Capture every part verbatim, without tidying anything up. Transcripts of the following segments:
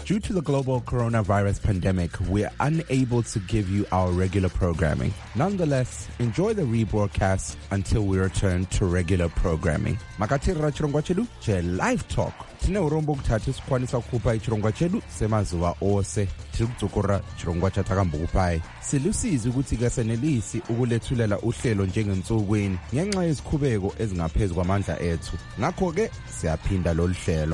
Due to the global coronavirus pandemic, we're unable to give you our regular programming. Nonetheless, enjoy the rebroadcast until we return to regular programming. Makatira chirongwa chedu che live talk. Tine urombo kutatu sikwanisa kukupa chirongwa chedu semazuva ose. Tirikudzokora chirongwa chatakambokupai. Silusizi ukuthi kasenelisi ukulethulela uhlelo njengensukwini ngenxa yezikhubeko ezingaphezu kwamandla ethu. Ngakho ke siyaphinda lolu hlelo.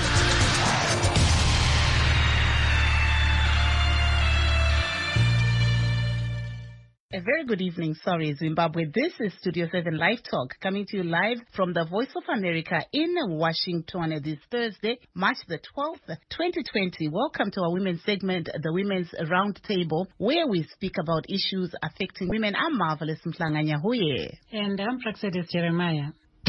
A very good evening, sorry, Zimbabwe. This is Studio seven Live Talk, coming to you live from the Voice of America in Washington this Thursday, March the twelfth, twenty twenty. Welcome to our women's segment, the Women's Roundtable, where we speak about issues affecting women. I'm Marvelous Mhlanganya Huye. And I'm Praxedis Jeremiah.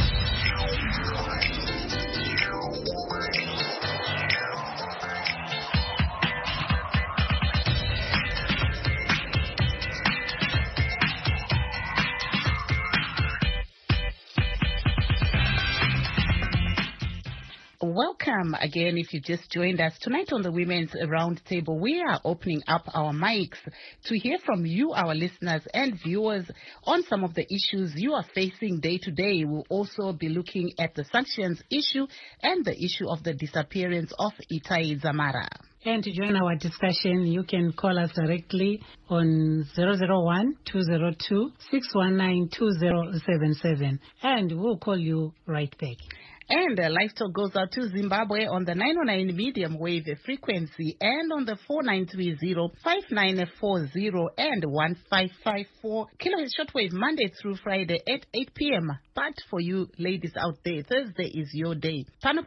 Welcome again if you just joined us. Tonight on the Women's Roundtable, we are opening up our mics to hear from you, our listeners and viewers, on some of the issues you are facing day to day. We'll also be looking at the sanctions issue and the issue of the disappearance of Itai Dzamara. And to join our discussion, you can call us directly on zero zero one, two zero two, six one nine, two zero seven seven, and we'll call you right back. And uh, Live Talk goes out to Zimbabwe on the nine oh nine medium wave frequency and on the four nine three zero, five nine four zero and one five five four kilohertz shortwave Monday through Friday at eight p.m. But for you ladies out there, Thursday is your day. Don't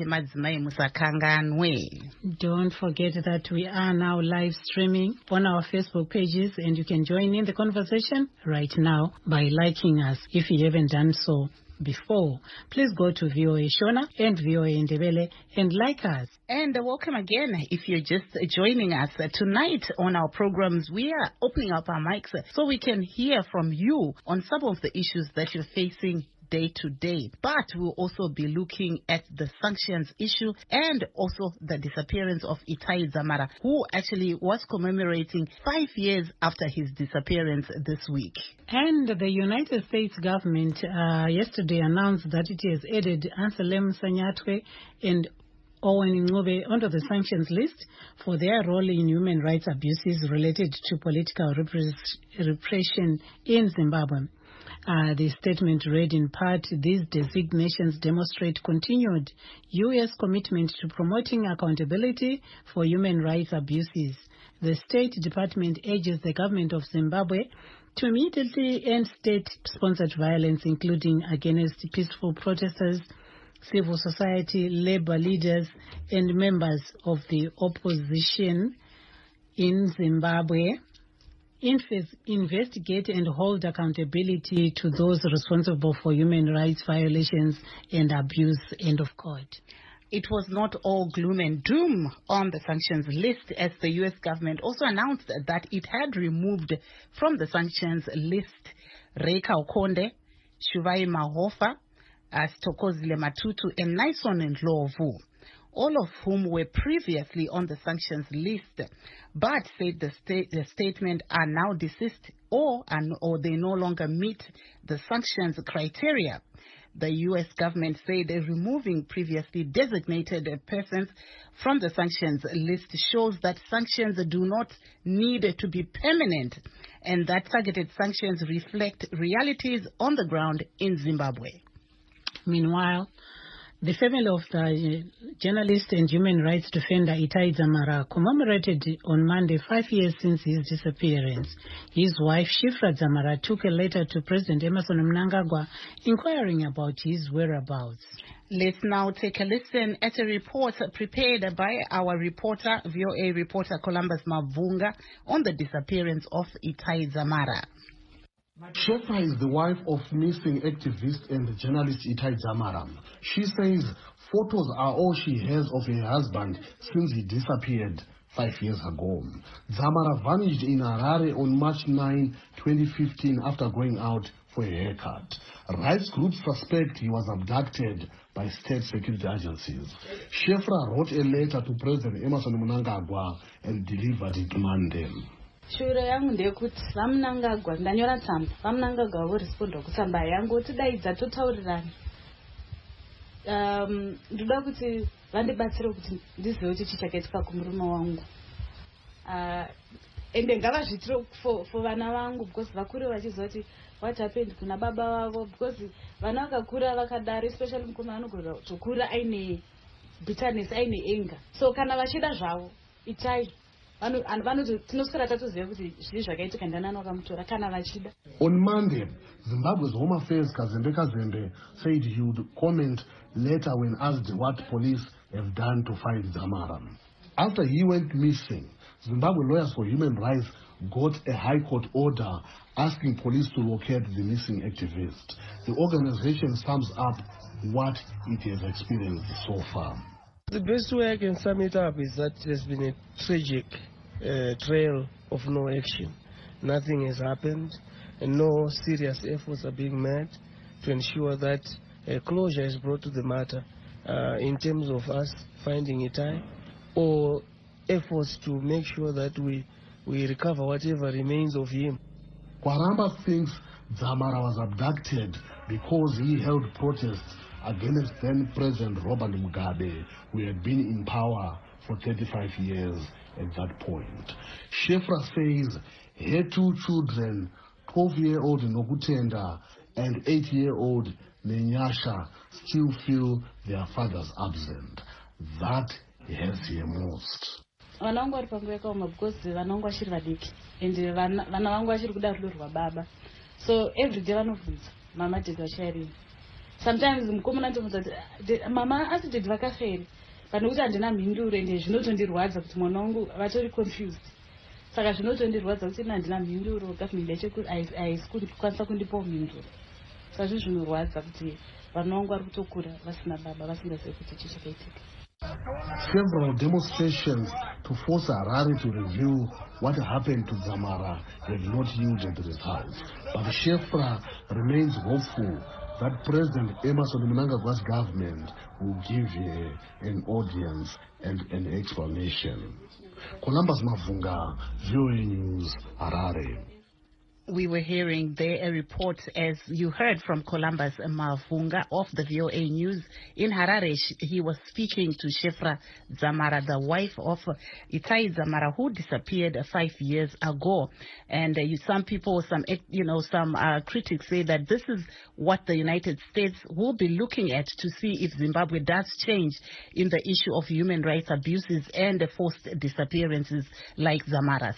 forget that we are now live streaming on our Facebook pages, and you can join in the conversation right now by liking us if you haven't done so before. Please go to V O A Shona and V O A Ndebele and like us. And uh, welcome again if you're just uh, joining us. Uh, tonight on our programs, we are opening up our mics uh, so we can hear from you on some of the issues that you're facing day to day. But we'll also be looking at the sanctions issue and also the disappearance of Itai Dzamara, who actually was commemorating five years after his disappearance this week. And the United States government uh, yesterday announced that it has added Anselm Sanyatwe and Owen Ncube onto the sanctions list for their role in human rights abuses related to political repres- repression in Zimbabwe. Uh, the statement read in part, these designations demonstrate continued U S commitment to promoting accountability for human rights abuses. The State Department urges the government of Zimbabwe to immediately end state-sponsored violence, including against peaceful protesters, civil society, labor leaders, and members of the opposition in Zimbabwe. Inf- investigate and hold accountability to those responsible for human rights violations and abuse. End of quote. It was not all gloom and doom on the sanctions list, as the U S government also announced that it had removed from the sanctions list Reika Okonde, Shuvai Mahofa, uh, Stokozile Matutu, and Naison Ndlovu, all of whom were previously on the sanctions list, but said the, sta- the statement are now deceased or, and, or they no longer meet the sanctions criteria. The U S government said removing previously designated persons from the sanctions list shows that sanctions do not need to be permanent and that targeted sanctions reflect realities on the ground in Zimbabwe. Meanwhile, the family of the journalist and human rights defender Itai Dzamara commemorated on Monday five years since his disappearance. His wife, Shifra Dzamara, took a letter to President Emmerson Mnangagwa inquiring about his whereabouts. Let's now take a listen at a report prepared by our reporter, V O A reporter Columbus Mavunga, on the disappearance of Itai Dzamara. Shefa is the wife of missing activist and journalist Itai Dzamara. She says photos are all she has of her husband since he disappeared five years ago. Dzamara vanished in Harare on March ninth, twenty fifteen after going out for a haircut. Rights groups suspect he was abducted by state security agencies. Shefra wrote a letter to President Emmerson Mnangagwa and delivered it Monday. Shuro yangu ndekuti vamunangagwa ndanyora tsamba vamunangagwa voresponda kutsamba yangu utidaidza totaurirana um ndoda kuti vandibatsire kuti ndizive kuti chichakaitika kumurume wangu uh ende ngavazvitire for for vana vangu because vakuru vachiziva kuti what happened kuna baba vavo because vana vakakura vakadaro especially mukoma anogona kutokura aine bitterness aine anger so kana vachida zvavo itai vano vanoti tinoswera tatoziva kuti zviri zvakaitika ndanani wakamutora kana vachida. On Monday, Zimbabwe's Home Affairs Kazembe Kazembe said he would comment later when asked what police have done to find Dzamara. After he went missing, Zimbabwe Lawyers for Human Rights got a High Court order asking police to locate the missing activist. The organization sums up what it has experienced so far. The best way I can sum it up is that there's been a tragic uh, trail of no action. Nothing has happened, and no serious efforts are being made to ensure that uh, closure is brought to the matter uh, in terms of us finding Itai or efforts to make sure that we, we recover whatever remains of him. Kwaramba thinks Dzamara was abducted because he held protests against then-President Robert Mugabe, who had been in power for thirty-five years at that point. Shefra says her two children, twelve-year-old Nokutenda and eight-year-old Nenyasha, still feel their fathers absent. That hurts her most. Vana vangu vari panguva yakaoma because vana vangu vachiri vadiki and vana vangu vachiri kuda rudo rwababa, so every day vanobvunza mama did vacharini. Sometimes mukomana ndomudza mama asi did vakaferi pane kuti handina mhinduro ende zvinotondirwadza kuti mwana wangu vatori confused, saka zvinotondirwadza kuti ina handina mhinduro government yachekuti haisi kukwanisa kundipawo mhinduro, saka zvinhu zvinorwadza kuti vana vangu vari kutokura vasina baba vasingazivi kuti chichakaitika. Several demonstrations to force Harare to review what happened to Dzamara have not yielded results, but Shefra remains hopeful that President Emmerson Mnangagwa's government will give her an audience and an explanation. Columbus Mavunga, V O A News, Harare. We were hearing there a report, as you heard from Columbus Mavunga of the V O A News in Harare. He was speaking to Shefra Dzamara, the wife of Itai Dzamara, who disappeared five years ago. And uh, you, some people, some you know, some uh, critics say that this is what the United States will be looking at to see if Zimbabwe does change in the issue of human rights abuses and forced disappearances like Dzamara's.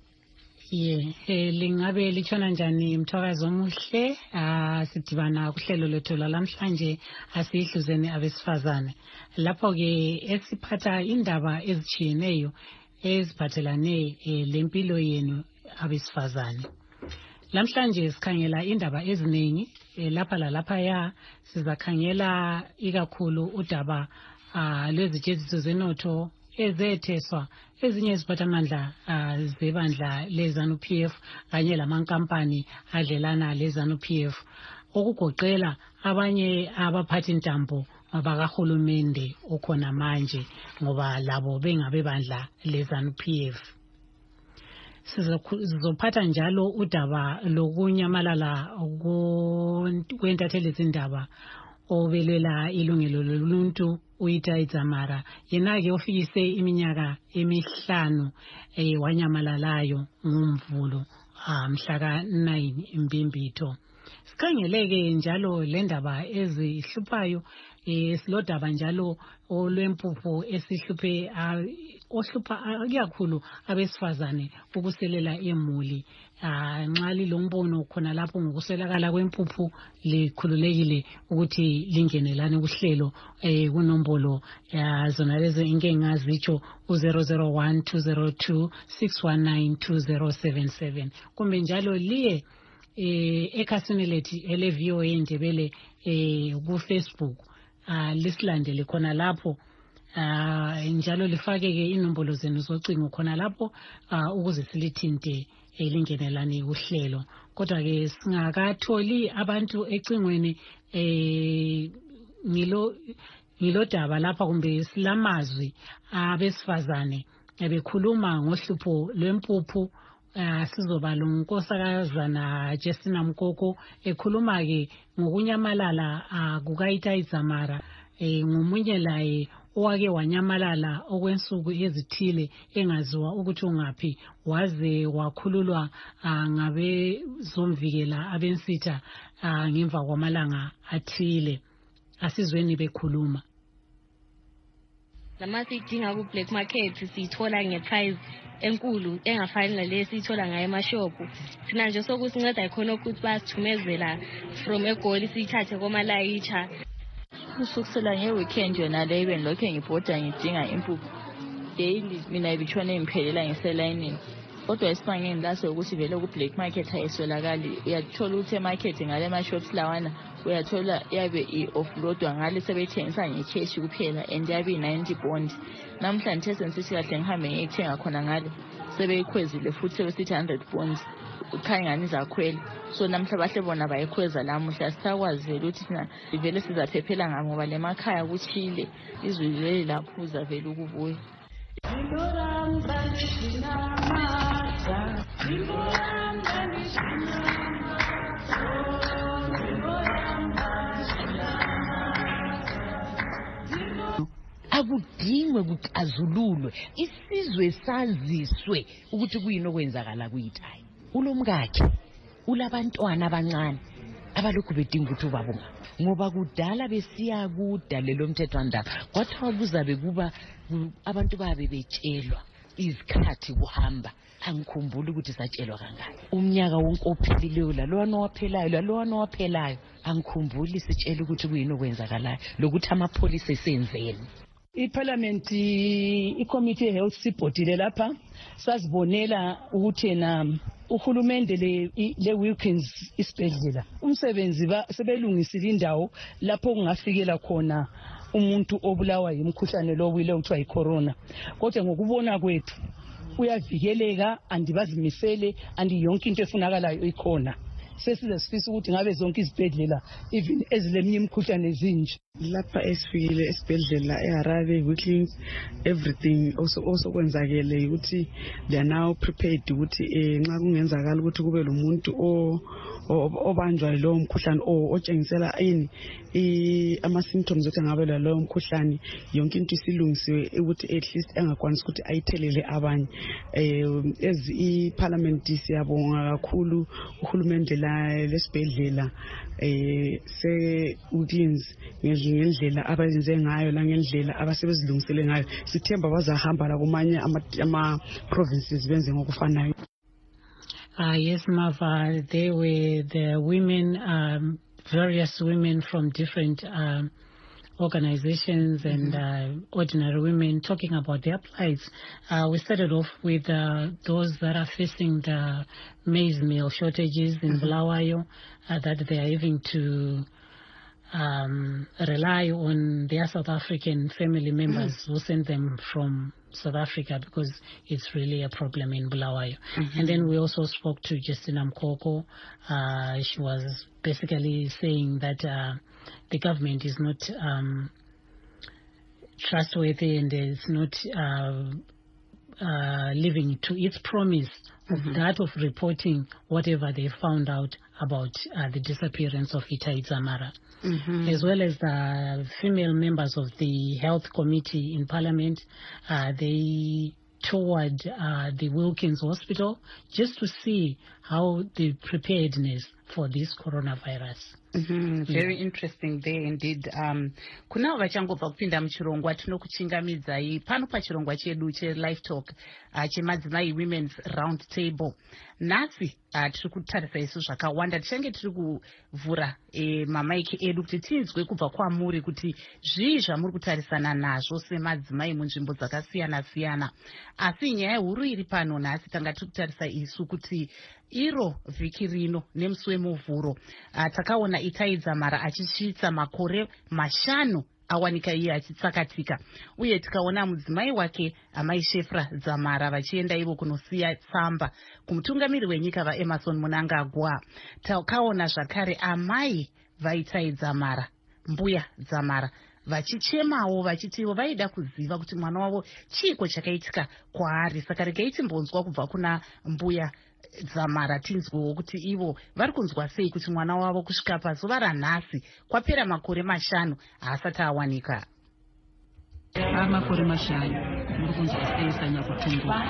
Ye lingabe lichona njani mthakazi omuhle asidibana kuhlelo lethu lamhlanje asihluzene abesifazane lapho ke esiphatha indaba ezichiyeneyo eziphathelane lempilo yenu abesifazane. Lamhlanje sikhangela indaba eziningi lapha lalapha ya sizakhangela ikakhulu udaba lwezitsheziso zenotho ezetheswa ezinye iziphathamandla zebandla leZANU-P F kanye lamankampani adlelana leZANU-P F okugoqela abanye abaphathi ntambo abakahulumende okhona manje ngoba labo bengabe bandla leZANU-P F. Sizophatha njalo udaba lokunyamalala kwentatheli zindaba obelela ilungelo loluntu uItai Dzamara yena ke ofikise iminyaka emihlanu eh wanyamalalayo ngumvulo mhla ka nine Mbimbitho. Sikhangeleke njalo lendaba ezihluphayo esilodaba njalo olwempupho esihluphe ohlupha kakhulu abesifazane ukuselela emuli nxa lilombono khona lapho ngokuselakala kwempuphu likhululekile ukuthi lingenelane kuhlelo kunombolo zona lezi inkinga zitsho u zero zero one two zero two six one nine two zero seven seven kumbe njalo liye ekhasini lethu ele V O A Ndebele ku Facebook lisilandele khona lapho njalo lifake ke inombolo zenu zocingo khona lapho ukuze silithinte elingenelani uhlelo. Kodwa ke singakatholi abantu ecingweni eh ngilo ngilo daba lapha kumbe silamazwi abesifazane ebekhuluma ngohlupho lwempuphu. Uh, sizoba lonkosakazana Justina Mkoko ekhuluma ke ngokunyamalala uh, kukaItai Dzamara eh, ngomunye laye owake wanyamalala okwensuku ezithile engaziwa ukuthi ungaphi waze wakhululwa uh, ngabe zomvikela abensitha uh, ngemva kwamalanga athile. Asizweni bekhuluma. Lama sidinga ku black market sithola ngeprice enkulu engafani nale sithola ngaye emashopu. Sina nje sokusinceda ikhona ukuthi basithumezela from eGoli sithathe komalayitsha. Usukusela ngeweekend yona le even lokho ngibhoda ngidinga impuphu. Daily mina ibitshona imphelela ngiselayinini. Kodwa isibangeni laso ukuthi vele ku black market ayiswelakali. Uyathola ukuthi emarket ngale mashops lawana uyathola yabe i-offloadwa ngale sebethengisa ngecash kuphela and yabe ninety bond. Namhlanje sensithi kahle ngihambe ngiyithenga khona ngale sebeyikhwezile futhi sebesithi one hundred bonds ukhanya ngani zakhwela. So namhla bahle bona bayikhweza lamuhla sisakwazi ukuthi thina ivele sizaphephela ngabo ngoba lemakhaya kuchile izwi leli laphuza vele ukubuya. Akudingwe kuxazululwe isizwe saziswe ukuthi kuyini okwenzakala kuyiTai. Ulomkakhe ulabantwana abancane abalokhu bedinga ukuthi ubabunga ngoba kudala besiya kudalelo mthethwandaba kwathiwa kuzabe kuba abantu babe betshelwa izikhathi kuhamba. Angikhumbuli ukuthi satshelwa kangaka umnyaka wonke ophelileyo lalona owaphelayo lalona owaphelayo angikhumbuli sitshela ukuthi kuyini okwenzakalayo lokuthi amapholisa esenzeni. iParliament iCommittee Health sibhodile lapha sazibonela ukuthi na uhulumende le le Wilkins isibhedlela umsebenzi sebelungisile indawo lapho kungafikela khona umuntu obulawa yimkhuhlane lo wile uthiwa icorona. Kodwa ngokubona kwethu uyavikeleka andibazimisele andi yonke into efunakalayo ikhona. Sesize sifisa ukuthi ngabe zonke izibhedlela even ezileminye imikhuhlane ezinje. Lapha esifikile esibhedlela eHarare Wilkins everything also also kwenzakele ukuthi they are now prepared ukuthi nxa kungenzakala ukuthi kube lo muntu o obanjwa lo mkhuhlane otshengisela ini ama symptoms ukuthi ngabe lo mkhuhlane yonke into isilungisiwe ukuthi at least engakwanisi ukuthi ayithelele abanye. As iParliament siyabonga kakhulu uhulumende la lesibhedlela eh se Wilkins ngendlela abayenze ngayo la ngendlela abasebezilungisele ngayo sithemba bazahamba la kumanye ama provinces benze ngokufanayo. Uh, yes, Mava, they were the women, um, various women from different um, organizations and mm-hmm. uh, ordinary women talking about their plights. Uh, we started off with uh, those that are facing the maize meal shortages in mm-hmm. Bulawayo, uh, that they are having to um, rely on their South African family members mm-hmm. who send them from South Africa because it's really a problem in Bulawayo. Mm-hmm. And then we also spoke to Justina Mkoko. Uh, she was basically saying that uh, the government is not um, trustworthy and is not uh, uh, living to its promise mm-hmm. of that of reporting whatever they found out about uh, the disappearance of Itai Dzamara. Mm-hmm. As well as the female members of the health committee in Parliament, uh, they toured uh, the Wilkins Hospital just to see how the preparedness for this coronavirus. Mm-hmm. Very yeah. interesting there indeed. Um, kuna vachangobva kupinda muchirongwa tinokuchingamidzai pano pachirongwa chedu che-live talk uh, chemadzimai women's round table. Nhasi uh, tiri kutarisa isu zvakawanda tichange tiri kuvhura eh, mamaiki edu kuti tinzwe kubva kwamuri kuti zvii zvamuri kutarisana nazvo semadzimai munzvimbo dzakasiyana siyana. Asi nyaya huru iri pano nhasi tanga tiri kutarisa isu kuti iro vhiki rino nemusi wemuvhuro uh, takaona Itai Dzamara achisvitsa makore mashanu awanika iye achitsakatika, uye tikaona mudzimai wake amai Shefra Dzamara vachienda ivo kunosiya tsamba kumutungamiri wenyika vaEmmerson Mnangagwa. Takaona zvakare amai vaItai Dzamara mbuya Dzamara vachichemawo vachitiwo vaida kuziva kuti mwana wavo chiiko chakaitika kwaari. Saka regai timbonzwa kubva kuna mbuya Dzamara tinzwewo kuti ivo vari kunzwa sei kuti mwana wavo kusvika pazuva ranhasi kwapera makore mashanu haasati awanika. Makore mashanu muri kunzwa sei Sanyakutumbo?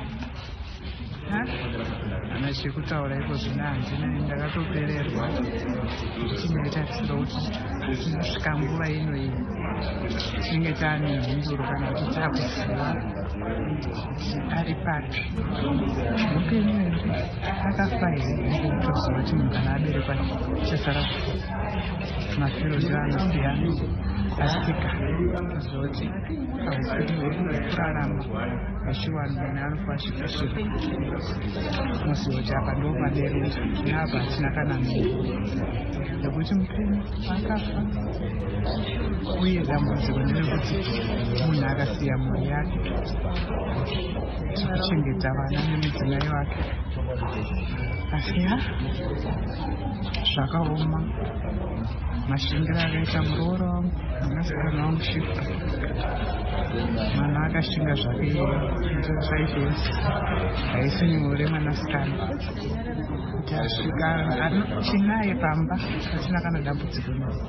Ana chekutaura iko zvino handina, ndakatopererwa ndichinoitarisira kuti kusvika nguva ino iyi tinenge taane mhinduro kana kuti taakuziva kuti ari papi. Upenyu here akafa here ngekutoziva kuti munhu kana aberekwa chasara mafiro zvaanoziyana asika zoti hausiii kurarama vachiwanhu mune anofa chikashika muzivo kuti apa ndo maberera neapa hatina kana munhu nekuti mupenyu akafa. Uye dambudziko nderekuti munhu akasiya mhuri yake kuchengeta vana nemudzimai wake, asi ha zvakaoma. Mashingira akaita muroora wangu mwanasikana wangu Shifra, mwana akashinga zvake saizvese haisi nyore mwanasikana kuti asvika chinaye pamba asina kana dambudziko naye.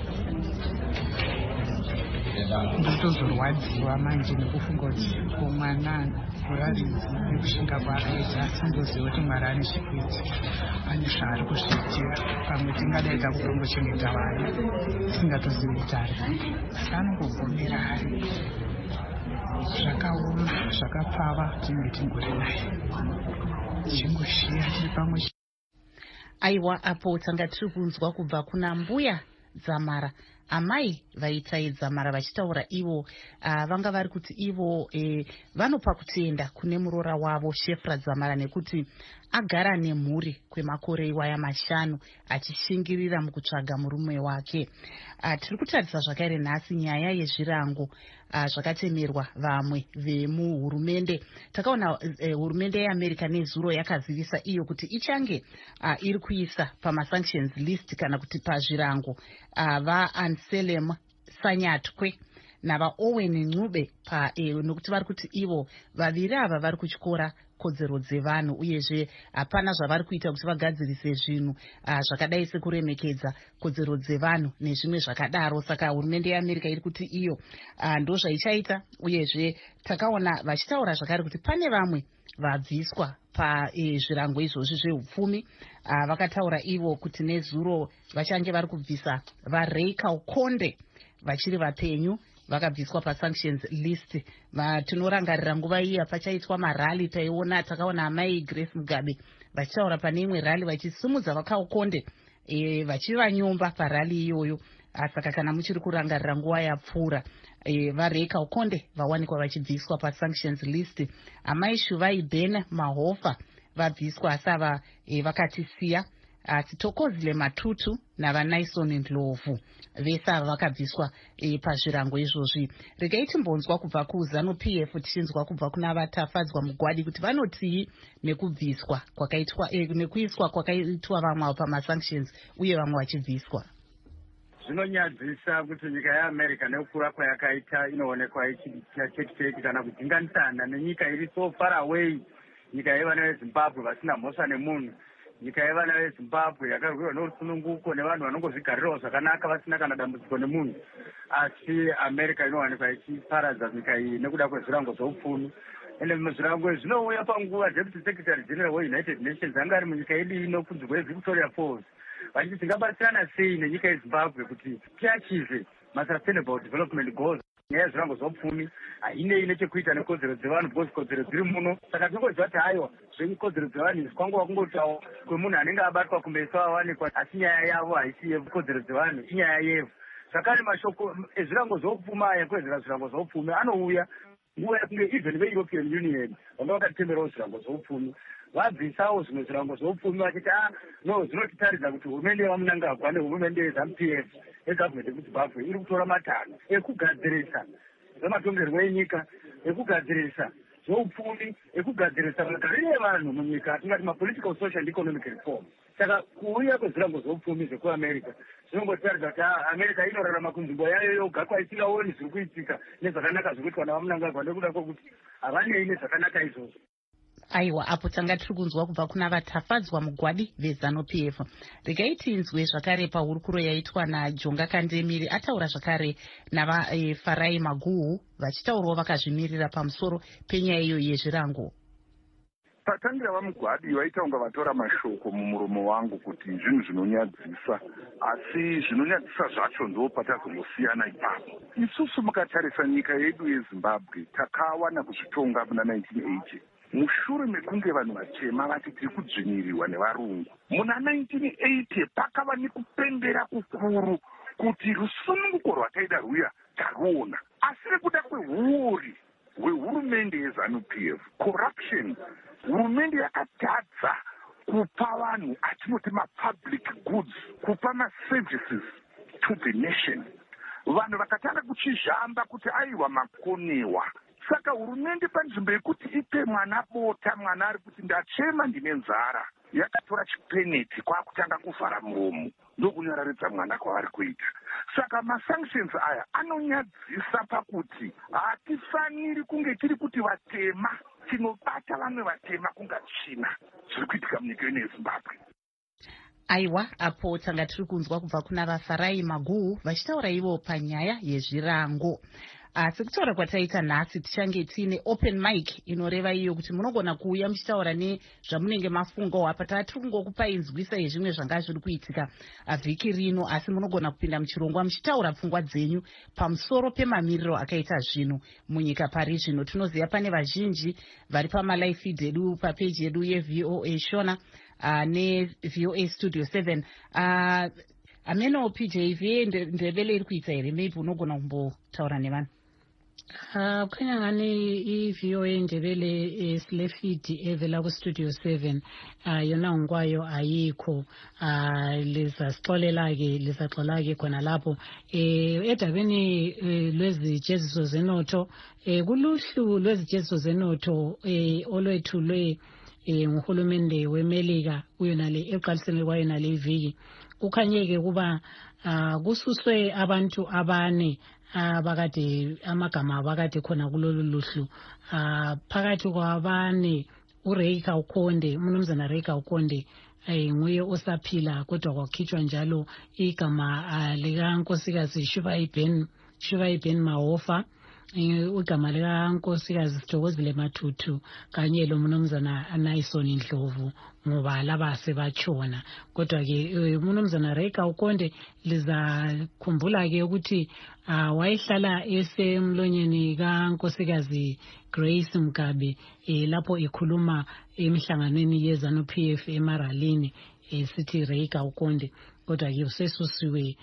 Ndotozorwadziwa manje nekufunga kuti ko mwana muraridzi nekushinga kwaakaita asingoziva kuti Mwari ane chikwiti, ane zvaari kuzviitira. Pamwe tingadai takutongochengeta vana tisingatozivi kuti ari asi anongogumira ari. Zvakaoma, zvakapfava tinenge tingori naye tichingoshiya tiri pamwe. Aiwa, apo tanga tiri kunzwa kubva kuna mbuya Dzamara amai vaitai Dzamara vachitaura ivo uh, vanga vari kuti ivo eh, vanopa kutenda kune muroora wavo Shifra Dzamara nekuti agara nemhuri kwemakore iwaya mashanu achishingirira mukutsvaga murume wake. Uh, tiri kutarisa zvakare nhasi nyaya yezvirango uh, zvakatemerwa vamwe vemuhurumende. Takaona eh, hurumende yeAmerica nezuro yakazivisa iyo kuti ichange uh, iri kuisa pamasanctions list kana kuti pazvirango uh, va Anselm Sanyatwe nava Owen Ncube pa e, nokuti vari kuti ivo vaviri ava vari kuchikora kodzero dzevanhu uyezve hapana zvavari kuita kuti vagadzirise zvinhu uh, zvakadai sekuremekedza kodzero dzevanhu nezvimwe zvakadaro. Saka hurumende yeAmerica iri kuti iyo uh, ndo zvaichaita. Uyezve takaona vachitaura zvakare kuti pane vamwe vabviswa pazvirango izvozvi zveupfumi. Uh, vakataura ivo kuti nezuro vachange vari kubvisa vaRay Kaukonde vachiri vapenyu vakabviswa pasanctions list. Tinorangarira nguva iya pachaitwa marali taiona takaona amai Grace Mugabe vachitaura pane imwe rali vachisimudza vaKaukonde e, vachivanyomba parali iyoyo. Saka kana muchiri kurangarira nguva yapfuura e, vaRay Kaukonde vawanikwa vachibviswa pasanctions list. Amai Shuvai Ben Mahofa vabviswa asi ava e, vakatisiya. Titokozile Matutu navaNaison Ndlovu vese ava vakabviswa e, pazvirango izvozvi. Regai timbonzwa kubva kuZanu P F tichinzwa kubva kuna vatafadzwa mugwadi kuti vanotii nekubviswa kwakaitwa e, nekuiswa kwakaitwa vamwe pamasanctions uye vamwe vachibviswa. Zvinonyadzisa kuti nyika yeAmerica nekukura kwayakaita inoonekwa ichiita cheki kana kudzinganisana nenyika iri so far away, nyika yevana veZimbabwe vasina mhosva nemunhu, nyika yevana veZimbabwe yakarwiwa norusununguko nevanhu vanongozvigarirawo zvakanaka vasina kana dambudziko nemunhu. Asi America inowanikwa ichiparadza nyika iyi nekuda kwezvirango zveupfumi. Ende muzvirango zvinouya panguva Deputy Secretary General weUnited Nations anga ari munyika yedu ino kunzi kweVictoria Falls vachiti tingabatsirana sei nenyika yeZimbabwe kuti tiachieve masustainable development goals. Nyaya yezvirango zveupfumi hainei nechekuita nekodzero dzevanhu because kodzero dziri muno. Saka tingoziva kuti haiwa zvekodzero dzevanhu izvi kwanguva kungotawo kwemunhu anenge abatwa kumeso awanikwa, asi nyaya yavo haisi yekodzero dzevanhu, inyaya yevu. Zvakare mashoko ezvirango zveupfumi aya kwezera zvirango zveupfumi anouya nguva yekunge even veEuropean Union vanga vakatenderawo zvirango zveupfumi vabvisawo zvimwe zvirango zveupfumi vachiti ah no zvinotitaridza kuti hurumende yevaMunangagwa nehurumende yeZanu P F egavhumende yekuZimbabwe iri kutora matanho ekugadzirisa zvematongerwo enyika, ekugadzirisa zveupfumi, ekugadzirisa magariro evanhu munyika, tingati mapolitical social and economic reform. saka kuuya kwezvirango zveupfumi zvekuamerica zvinongotaridza kuti america inorarama kunzvimbo yayo yoga kwaisingaoni zviri kuitika nezvakanaka zviri kuitwa navamunangagwa nekuda kwokuti havanei nezvakanaka izvozvo. Aiwa, apo tanga tiri kunzwa kubva kuna vatafadzwa mugwadi veZANU P F. Regai tinzwe zvakare pahurukuro yaitwa naJonga Kandemiri ataura zvakare navaFarai e, Maguhu vachitaurawo vakazvimirira pamusoro penyaya iyo yezvirango. Patangira vamugwadi vaita kunga vatora mashoko mumuromo wangu kuti zvinhu zvinonyadzisa, asi zvinonyadzisa zvacho ndo patazongosiyana ipapo. Isusu mukatarisa nyika yedu yeZimbabwe takawana kuzvitonga muna nineteen eighty. Mushure mekunge vanhu vatema vati tiri kudzvinyirirwa nevarungu. Muna nineteen eighty pakava nekupembera kukuru kuti rusununguko rwataida rwuya taruona. Asi nekuda kwehuori hwehurumende yeZANU P F, corruption, hurumende yakatadza kupa vanhu atinoti mapublic goods, kupa maservices to the nation. Vanhu vakatanga kuchizhamba kuti aiwa makonewa. Saka hurumende panzvimbo yekuti ipe mwana bota, mwana ari kuti ndachema ndine nzara, yakatora chipeneti kwakutanga kuvhara muromo ndokunyararidza mwana kwavari kuita. Saka masanctions aya anonyadzisa pakuti hatifaniri kunge tiri kuti vatema tinobata vamwe vatema kunga china zviri kuitika munyika ino yeZimbabwe. Aiwa, apo tanga tiri kunzwa kubva kuna vaFarai Maguhu vachitaura ivo panyaya yezvirango. Asi kutaura kwataita nhasi tichange tiine open mic inoreva iyo kuti munogona kuuya muchitaura nezvamunenge mafungawo. Apa tiri kungokupai nzwisa yezvimwe zvanga zviri kuitika vhiki rino, asi munogona kupinda muchirongwa muchitaura pfungwa dzenyu pamusoro pemamiriro akaita zvinhu munyika pari zvino. Tinoziva pane vazhinji vari pamalive feed edu papeji yedu yeVOA Shona uh, neVOA Studio seven. Uh, ameno P J V ndebele iri kuita here, maybe unogona kumbotaura nevanhu. Uh, kunyangani iVOA ndebele esilefidi evela kustudio seven uh, yona ngwayo ayikho uh, lizasixolela-ke lizaxola-ke khona lapho eh, edabeni eh, lwezijeziso zenotho eh, kuluhlu lwezijeziso zenotho eh, olwethulwe eh, nguhulumende weMelika kuyonale eqaliseni kwayonale iviki. Kukhanyeke kuba uh, kususwe abantu abane abakade amagama abakade khona kulolu luhlu. Uh, phakathi kwabane uReika Ukonde, umnumzana Reika Ukonde eh, nguye osaphila kodwa kwakhitshwa njalo igama uh, likankosikazi Shuvaibhen Shuvaibhen Mahofa, igama likankosikazi Sithokozile Matutu kanye lo mnumzana Naison Ndlovu ngoba laba sebatshona. Kodwa ke umnumzana Reika Ukonde lizakhumbula ke ukuthi uh, wayehlala esemlonyeni kankosikazi Grace Mugabe eh, lapho ikhuluma emihlanganweni yeZANU P F eMaralini esithi Reika Ukonde. Kodwa ke usesusiwe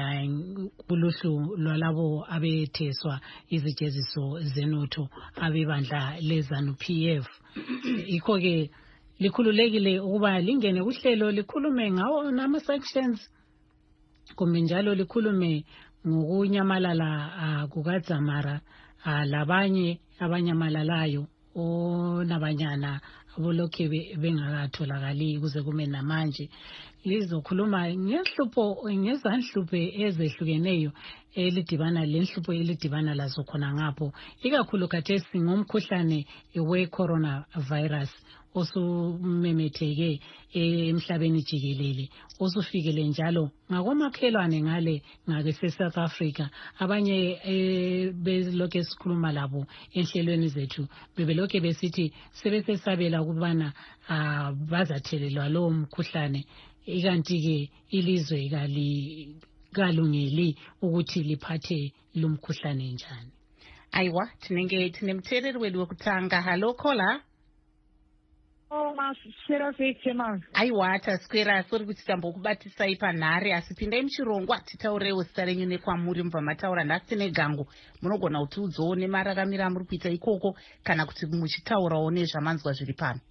kuluhlu lwalabo abetheswa izijeziso zenotho abebandla leZANU P F. Ikho ke likhululekile ukuba lingene kuhlelo likhulume ngawo nama-sanctions kumbe njalo likhulume ngokunyamalala kukaDzamara labanye abanyamalalayo onabanyana abolokhe bengakatholakali kuze kume namanje. Lizokhuluma ngehlupho ngezanhlupho ezehlukeneyo elidibana lenhlupho elidibana lazo khona ngapho, ikakhulu khathesi ngomkhuhlane we-corona virus osumemetheke emhlabeni jikelele, osufikele njalo ngakomakhelwane ngale ngake se-South Africa. Abanye belokhe sikhuluma labo enhlelweni zethu bebelokhe besithi sebesesabela ukubana bazathelelwa lowo mkhuhlane, ikanti-ke ilizwe kali kalungeli ukuthi liphathe lo mkhuhlane njani. Aiwa, tinenge tine muteveri wedu wekutanga. Halo Kola. Oh, maswera feke man. Aiwa, taswera sori kuti tambokubatisai panhare, asi pindai muchirongwa titaurewo zita renyu nekwamuri mubva mataura. Nhasi tine gango, munogona kuti udzowo nemararamira muri kuita ikoko kana kuti muchitaurawo nezvamanzwa zviri pano.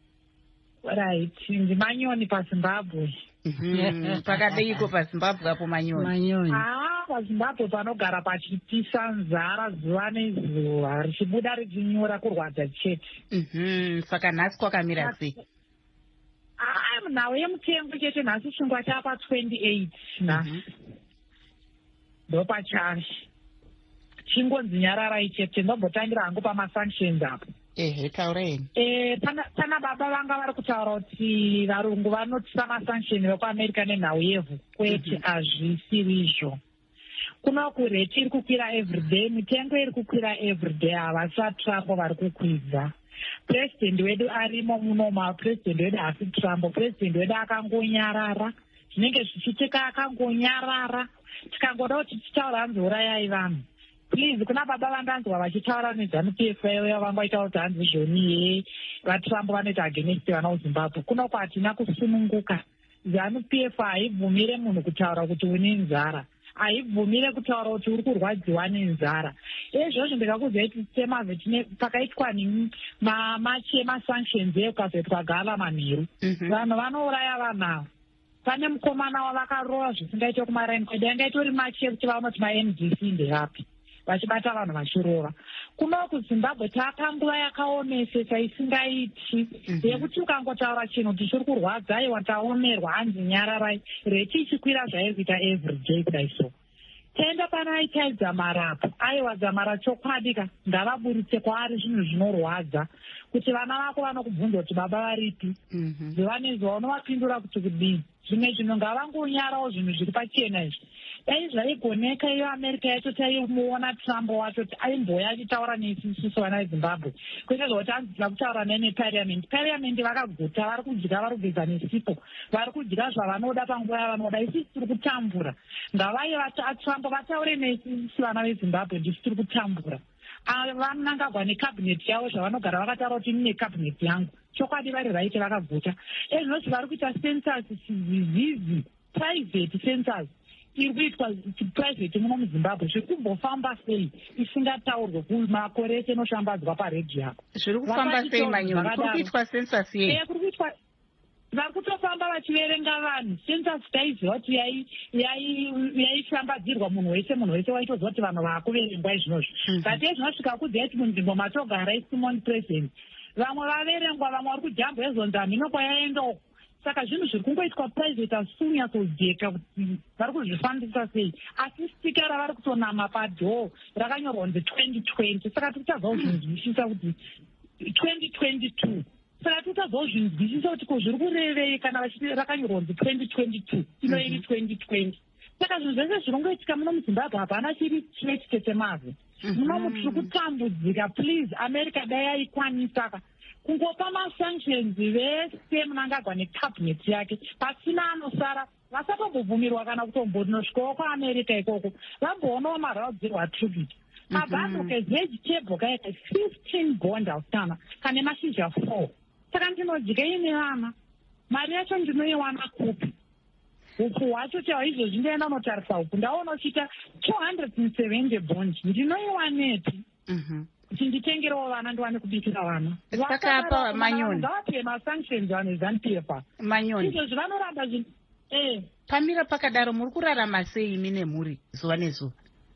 Right, ndimanyoni paZimbabwe. Pakadeiko paZimbabwe apo Manyoni? Manyoni. Ah, paZimbabwe panogara pachipisa nzara zuva nezuva richibuda richinyura kurwadza chete. Mhm, saka nhasi kwakamira sei? nhau yemutengo chete nhasi chingwa chapa twenty-eight nhasi ndopachari chingonzi nyararai chete ndobhotangira hangu pamasanctions apo ehe taureni eh pana pana baba vanga vari kutaura kuti varungu vanotisa masanction vekuamerica nenhau yevhu kwete hazvisiri izvo kuno kureti iri kukwira everyday mitengo iri kukwira everyday havasi vatrump vari kukwidza president wedu arimo munoma president wedu hasi trump president wedu akangonyarara zvinenge zvichiitika akangonyarara tikangoda kuti titaura hanzi urayai vanhu please kuna baba vandanzwa vachitaura nezanu p f a vangoita kuti hanzi zvoniye vatrump vanoita against vana vezimbabwe kuno kwatina kusununguka zanu p f a haibvumire munhu kutaura kuti une nzara haibvumire kutaura kuti uri kurwadziwa nenzara izvozvo ndikakuzai kuti semavhe pakaitwa nini mamachi emasanctions ekukazoitwa gala manheru vanhu vanouraya vanhavo pane mukomana wavakarova zvisingaite kumarainkwedi yanga itori machi ekuti vanoti ma-m d c nderapi vachibata vanhu vachirova kuno kuzimbabwe takanguva yakaomesesa isingaiti yekuti ukangotaura chinhu tichiri kurwadza aiwa taomerwa hanzi nyararai reti ichikwira zvairi kuita everyday kudai so taenda pana aitai dzamarapo aiwa dzamara chokwadika ngavaburitse kwaari zvinhu zvinorwadza kuti vana vako vanokubvunza kuti baba varipi zvevanezwa unovapindura kuti kudini zvimwe zvinhu ngavangonyarawo zvinhu zviri pachena izvi dai zvaigoneka iyo america yacho taimuona trump wacho kuti aimboya achitaura neisusu vana vezimbabwe kwete zvokuti anzira kutaura naye nepariamendi pariamendi vakaguta vari kudya vari kugeza nesipo vari kudya zvavanoda panguva yavanoda isisi tiri kutambura ngavai trump vataure neisusu vana vezimbabwe ndisi tiri kutambura vanangagwa nekabineti yavo zvavanogara vakataura kuti mine kabineti yangu chokwadi vari raite vakaguta ezvinoti vari kuita census zizizi private census iri kuitwa private muno muzimbabwe zviri kumbofamba sei isingataurwe kumakore ese inoshambadzwa paredhi yako zviri kufamba sei manyoni kuri kuitwa census yei kuri kuitwa vari kutofamba vachiverenga vanhu census taiziva kuti yaishambadzirwa munhu wese munhu wese waitoziva kuti vanhu vaakuverengwa izvinozvo but ezvinosvika kuziva kuti munzvimbo matogara isimon president vamwe vaverengwa vamwe vari kujambwa ezonzami inokwa yaendoko saka zvinhu zviri kungoitwa private hazvisikunyatsojeka kuti vari kuzvifambisa sei asi stika ravari kutonama padhoo rakanyorwa kunzi twenty twenty saka tichazvawo zvinzwisisa kuti twenty twenty-two saka tichazvawo zvinzwisisa kuti ko zviri kurevei kana rakanyorwa kunzi twenty twenty-two ino iri twenty twenty saka zvinhu zvese zviri kungoitika muno muzimbabwe hapana chiri chine chitete mavhe muno mu tiri kutambudzika please america dai yaikwanisaka kungopa masanctions vese munangagwa nekabineti yake pasina anosara vasatombobvumirwa kana kutombonosvikawo kwaamerica ikoko vamboonawo maraudzirwo atribute mabhando kevegetable kaita fifteen bond autana kane mashizha four saka ndinodya ine vana mari yacho ndinoiwana kupi upu hwacho chaiwa izvozvi ndaenda unotarisa upu ndaona uchiita two hundred and seventy bond ndinoiwanepi kuti nditengerewo vana ndiwane kubikira vana saka manyoni ngavapiwe masanctions vane zanpepa manyoni izvozvi vanoramba zvinhu eh pamira pakadaro muri kurarama sei imi nemhuri zuva nezuva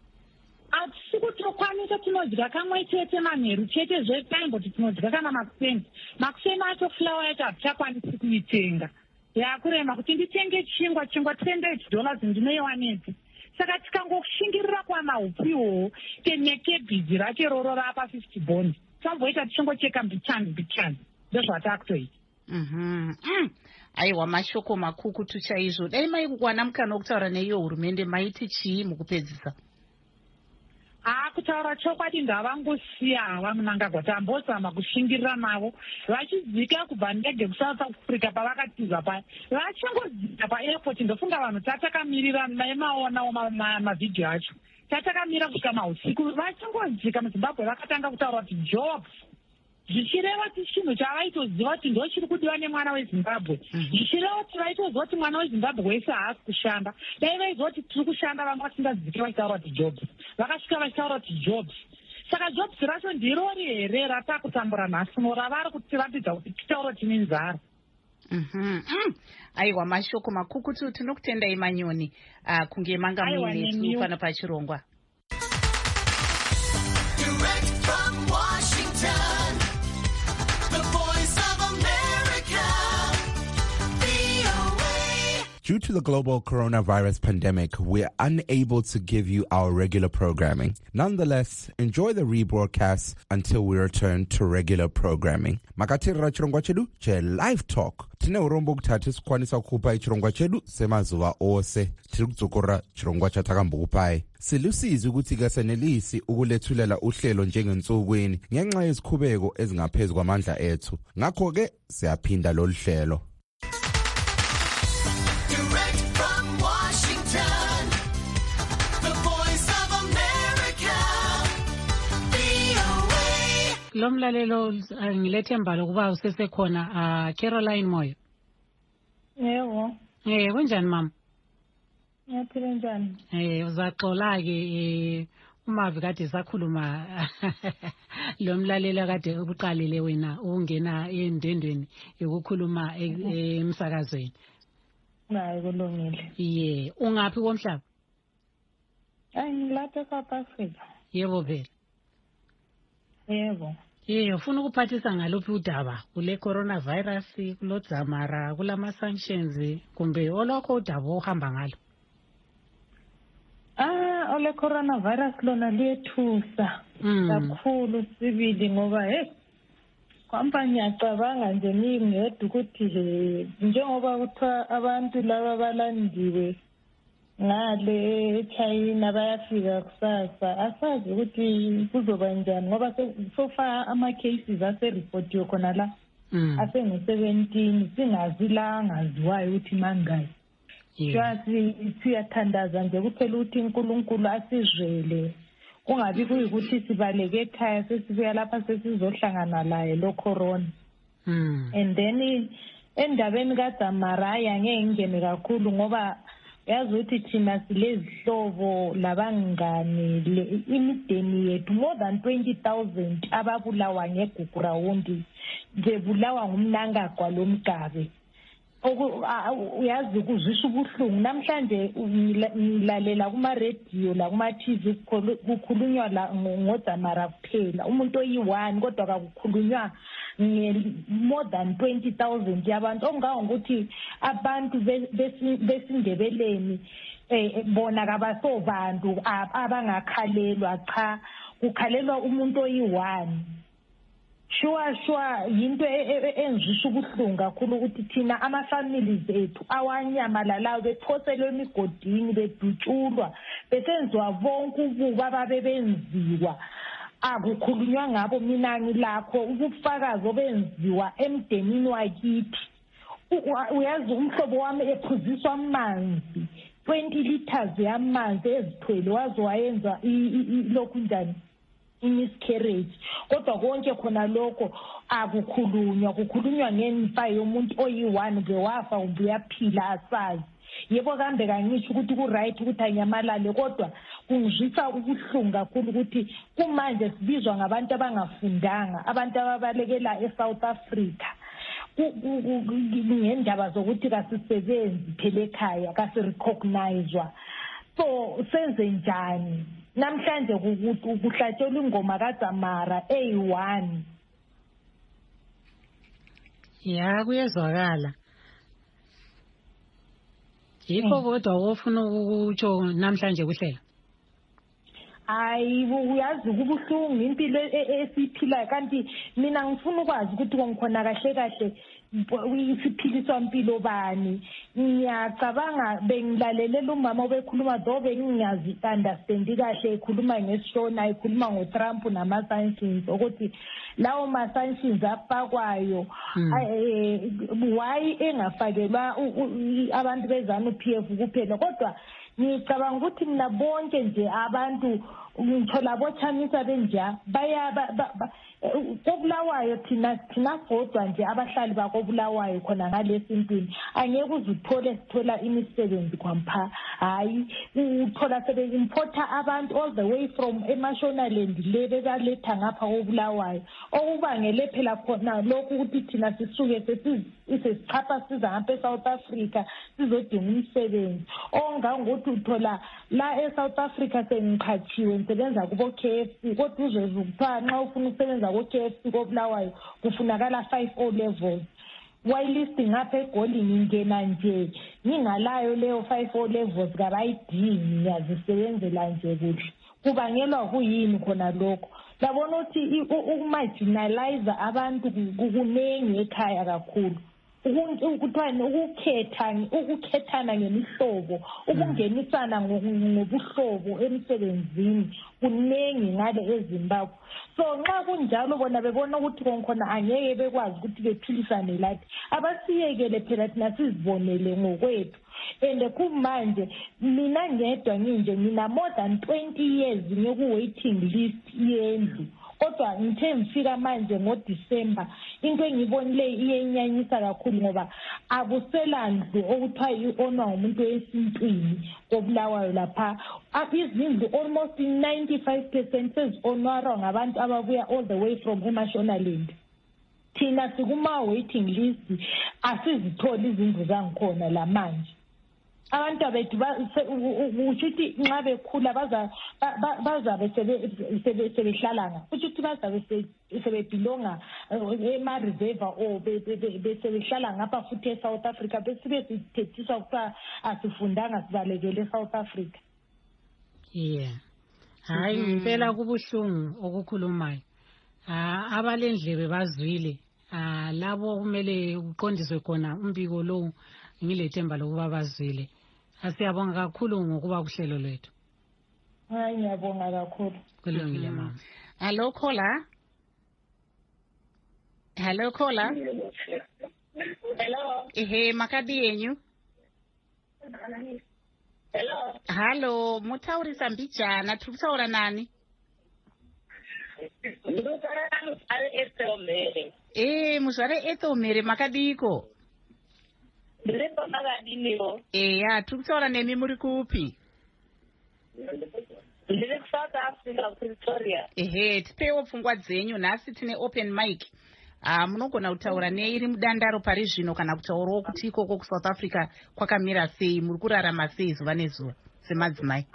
hatisi kutokwanisa tinodya kamwe chete manheru chete zvekaimboti tinodya kana makuseni makuseni acho flawa yacho hatichakwanisi kuitenga yakurema kuti nditenge chingwa chingwa twenty-eight dollars ndinoiwanepi saka tikangoshingirira kwana upi ihwohwo tenekebhidzi racho roro rapa fifty bond tamboita tichingocheka mbichani mbichani ndozvatakutoita aiwa mashoko makukutu chaizvo dai maiwana mukana wokutaura neiyo hurumende maiti chii mukupedzisa haa kutaura chokwadi ndavangosiya hava munangagwa tambozama kushingirira navo vachidzika kubva ndege kusouth africa pavakatiza paya vachingodzika paairport ndofunga vanhu tatakamirira maimaonawo mavhidhiyo acho tatakamira kusvika mausiku vachingodzika muzimbabwe vakatanga kutaura kuti jobs zvichireva kuti chinhu chavaitoziva kuti ndo chiri kudiwa nemwana wezimbabwe zvichireva kuti vaitoziva kuti mwana wezimbabwe wese haasi kushanda dai vaiziva kuti tiri kushanda vanga vasingadzike vachitaura kuti jobs vakasvika vachitaura kuti jobs saka jobs racho ndirori here ratakutambura nhasi ravari kutiratidza kuti titauro tine nzara aiwa mashoko makukutu tinokutendai manyoni kunge manga muinesu pano pachirongwa. Due to the global coronavirus pandemic, we're unable to give you our regular programming. Nonetheless, enjoy the rebroadcast until we return to regular programming. Makatirira chirongwa chedu che live talk. Tine urombo kutatu sikwanisa kukupai chirongwa chedu semazuva ose. Tiri kudzokora chirongwa chatakambokupai. Silusizi ukuthi kasenelisi ukulethulela uhlelo njengensukwini ngenxa yezikhubeko ezingaphezu kwamandla ethu. Ngakho ke siyaphinda lolu hlelo. Lo mlalelo ngilethemba lokuba usesekhona uh, Caroline Moyo. Yebo. Eh kunjani mama? Ngiyaphila njani? Eh uzaxola ke eh umavi kade sakhuluma lo mlalelo kade ubuqalile wena ungena endendweni yokukhuluma emsakazweni. Hayi kulungile. Yeah, ungaphi komhlaba? Ay ngilapha eSouth Africa. Yebo phela. Yebo. Eh ufuna ukuphathisa ngaluphi udaba kule coronavirus kulodzamara kulama sanctions kumbe olokho udaba ohamba ngalo? Ah ole coronavirus lona liyethusa kakhulu sibili ngoba hey kwamba ngiyacabanga nje ngingedwa ukuthi njengoba kuthiwa abantu laba balandiwe ngale eChina bayafika kusasa asazi ukuthi kuzoba njani ngoba so far ama cases ase report khona la ase ngo seventeen singazi la ngaziwayo ukuthi mangaki yazi siyathandaza nje kuphela ukuthi uNkulunkulu asizwele kungabi kuyikuthi sibaleke ekhaya sesibuya lapha sesizohlangana laye lo corona and then endabeni kaDzamaraya ngeke ngene kakhulu ngoba yazi ukuthi thina silezihlobo labangani imideni yethu more than twenty thousand ababulawa ngegugu rawundi ngebulawa ngumnangagwa lomgabe uyazi kuzwisha ubuhlungu namhlanje ngilalela kuma radio la kuma T V kukhulunywa la ngoDzamara kuphela umuntu oyi-one kodwa akukhulunywa more than twenty thousand yabantu ongawo ukuthi abantu besindebeleni bona kabasobantu abangakhalelwa cha kukhalelwa umuntu oyi-one. Sure sure yinto engizisho ubuhlungu kakhulu ukuthi thina ama families ethu awanyamalalayo bephoselwe emigodini bedutshulwa besenziwa bonke ububa babebenziwa akukhulunywa ngabo mina ngilakho ubufakazi obenziwa emdenini wakithi uyazi umhlobo wami ephuziswa amanzi twenty liters yamanzi ezithwele wazi wayenza lokhu njani miscarriage kodwa konke khona lokho akukhulunywa kukhulunywa ngemfa yomuntu oyi-one ngewafa kumbe uyaphila asazi yebo kambe kangisho ukuthi ku-right ukuthi anyamalale kodwa kungizwisa ubuhlungu kakhulu ukuthi kumanje sibizwa ngabantu abangafundanga abantu ababalekela eSouth Africa ngendaba zokuthi kasisebenzi phela ekhaya kasirecognizwa so senze njani namhlanje kuhlatshelwa ingoma kaDzamara eyi-one. Ya kuyezwakala. Yikho kodwa ofuna ukutsho namhlanje kuhlela. Hayi uyazi kubuhlungu impilo esiphilayo kanti mina ngifuna ukwazi ukuthi kongikhona kahle kahle isiphiliswa impilo bani ngiyacabanga bengilalela umama obekhuluma do bengingazi understand kahle ekhuluma ngesishona ekhuluma ngoTrump nama-sanctions ukuthi lawo ma-sanctions afakwayo why engafakelwa abantu bezanu P F kuphela kodwa ngicabanga ukuthi mina bonke nje abantu ngithola bochamisa benja baya kobulawayo thina thina kodwa nje abahlali bakobulawayo khona ngalesintini angeke uzuthole sithola imisebenzi kwampha hayi uthola sebe-importa abantu all the way from eMashonaland le bebaletha ngapha kobulawayo okubangele phela khona lokhu ukuthi thina sisuke sesichapha siza ngapha eSouth Africa sizodinga umsebenzi ongangokuthi uthola la eSouth Africa sengiqhatshiwe ngisebenza kubo K F C kodwa uzezwe ukuthiwa nxa ufuna ukusebenza ko K F C kobulawayo kufunakala five O levels whilst ngapha egolini ngingena nje ngingalayo leyo five o levels kabayidingi ngiyazisebenzela nje kuhle kubangelwa kuyini khona lokho labona ukuthi ukumarginalize abantu kunengi ekhaya kakhulu ukuthani ukukhethana ukukhethana ngemihlobo ukungenisana ngobuhlobo emsebenzini kunengi ngale eZimbabwe so nxa kunjalo bona bebona ukuthi khona angeke bekwazi ukuthi bephilisane lathi abasiyekele phela thina sizibonele ngokwethu and kumanje mina ngedwa nginje ngina more than twenty years ngiku waiting list yendlu kodwa ngithe ngifika manje ngoDisemba into engibonile iyenyanyisa kakhulu ngoba akuselandlu okuthiwa i-onwa ngumuntu wesintwini kobulawayo lapha izindlu almost ninety-five percent sezonwarwa ngabantu ababuya all the way from eMashonaland thina sikuma waiting list asizitholi izindlu zangikhona la manje abantu bethu ushithi nxa bekhula baza bazabe sebehlala ushithi bazabe sebebelonga ema reserve o besebehlala ngapha futhi eSouth Africa besibe sithethiswa ukuthi asifundanga sibalekele eSouth Africa. Yeah. Hayi impela kubuhlungu okukhulumayo. Ah abalendlebe bazwile. Ah labo kumele uqondiswe khona umbiko lo ngilethemba lokuba bazwile. Asiyabonga kakhulu ngokuba kuhlelo lwethu. Hayi ngiyabonga kakhulu. Kulungile mama. Hello caller. Hello caller. Hello. Ehe makadi yenyu. Hello. Hello mutaurisa mbijana turi kutaura nani? Ndikutaura ari Ethomere. Eh muzvare Ethomere makadiko? Ndiripo makadiniwo. Eya turi kutaura nemi muri kupi? Ndiri kuSouth Africa Pretoria. Ehe tipewo pfungwa dzenyu nhasi tine open mic. Ah munogona kutaura neiri mudandaro pari zvino kana kutaurawo kuti ikoko kuSouth Africa kwakamira sei muri kurarama sei zuva nezuva semadzimai?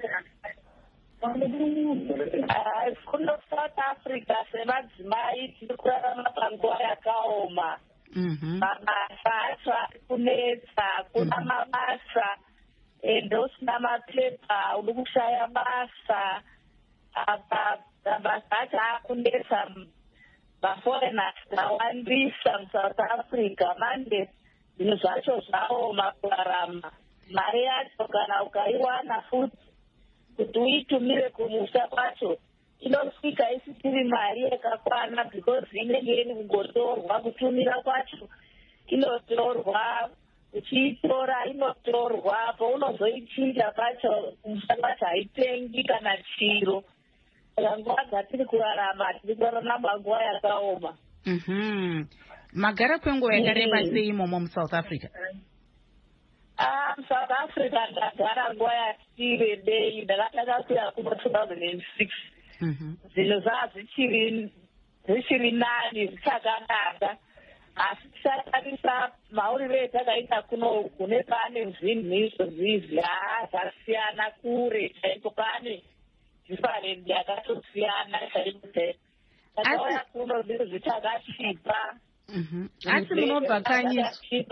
Kuno South Africa semadzimai tiri kurarama panguva yakaoma. Mabasa acho ari kunetsa kuna mabasa ende usina mapepa uri kushaya basa mabasa acho akunetsa vaforeigners vawandisa muSouth Africa manje zvinhu zvacho zvaoma kurarama mari yacho kana ukaiwana futi kuti uitumire kumusha kwacho inosvika isisiri mari yakakwana because inenge iri kungotorwa kutumira kwacho inotorwa uchiitora inotorwa paunozoichinja pacho kumusha kwacho haitengi kana chiro saka nguva dzatiri kurarama tiri kurarama manguva yakaoma. Magara kwenguva yakareba sei imomo muSouth Africa? Ah, muSouth Africa ndagara nguva yati rebei ndakatanga kuya kuno two thousand six. Zvinhu zvazichiri zvichiri nani zvichakanaka asi tisatarisa mauriro etakaita kuno kune pane zvinhu izvo zvizi haa zvasiyana kure chaiko pane different yakatosiyana chaiko chaiko takauya kuno zvinhu zvichakachipa asi munobva kanyi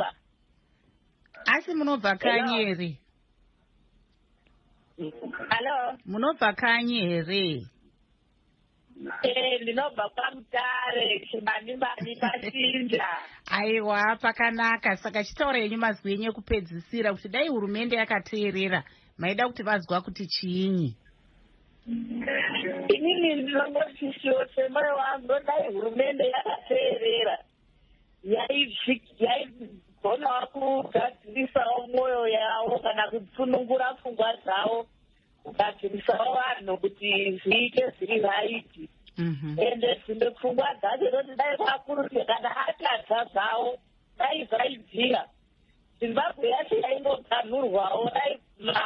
asi munobva kanyi here? Hello munobva kanyi here? Eh, ndinobva kwaMutare chimanimani pachinja. Aiwa pakanaka saka chitaura yenyu mazwi enyu ekupedzisira kuti dai hurumende yakateerera maida kuti vazwa kuti chiinyi? Inini ndinongoshishiwo semwoyo wangu dai hurumende yakateerera yaigonawo kugadzirisawo mwoyo yavo kana kupfunungura pfungwa dzavo kugadzirisawo vanhu kuti zviite zviri raiti ende dzimwe pfungwa dzacho zoti dai kwakurute kana atadza zvavo dai zvaibvira Zimbabwe yacho yaingoganhurwawo dai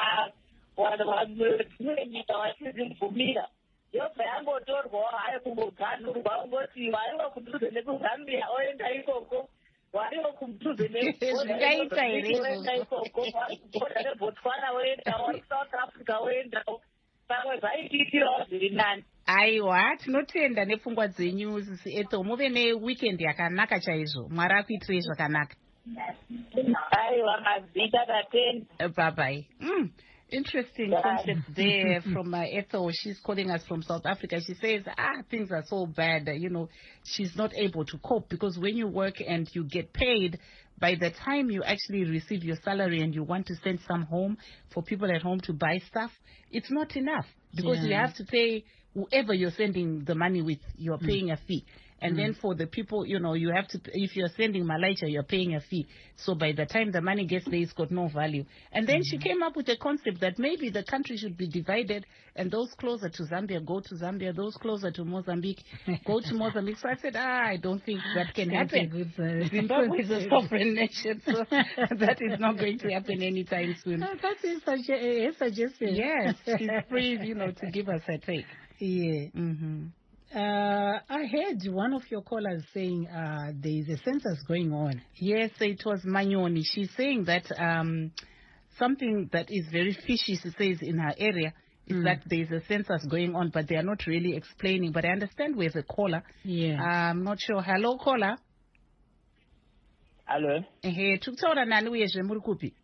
dzimwe nyika vachizvibvumira yobva yangotorwawo hayo kungoganhurwa ungoti waiwo kudhuze nekuzambia oenda ikoko wariwo kudhuze zvingaita here oenda ikoko bhodha reBotswana oendawo South Africa oendawo pamwe zvaititirawo zviri nani. Aiwa, tinotenda nepfungwa dzenyu sisi Ethel, muve neweekend yakanaka chaizvo. Mwari akuitirei zvakanaka. Aiwa, mazita tatenda. Bye bye. Mm. Interesting concept there from uh, Ethel. She's calling us from South Africa. She says, ah, things are so bad. You know, she's not able to cope because when you work and you get paid, by the time you actually receive your salary and you want to send some home for people at home to buy stuff, it's not enough because yeah. you have to pay whoever you're sending the money with, you're paying mm. a fee. And mm. then for the people, you know, you have to, if you're sending Malaysia, you're paying a fee. So by the time the money gets there, it's got no value. And then mm. she came up with a concept that maybe the country should be divided and those closer to Zambia go to Zambia, those closer to Mozambique go to Mozambique. So I said, ah, I don't think that can happen. Zimbabwe is a sovereign nation, so that is not going to happen anytime soon. Oh, that is such a, a suggestion. Yes, she's free, you know, to give us her take. Yeah. Mm-hmm. Uh, I heard one of your callers saying uh, there is a census going on. Yes, it was Manyoni. She's saying that um, something that is very fishy, she says, in her area is mm. that there is a census going on, but they are not really explaining. But I understand we have a caller. Yeah. I'm not sure. Hello, caller. Hello. Hey, tukutaura nani uyezve muri kupi?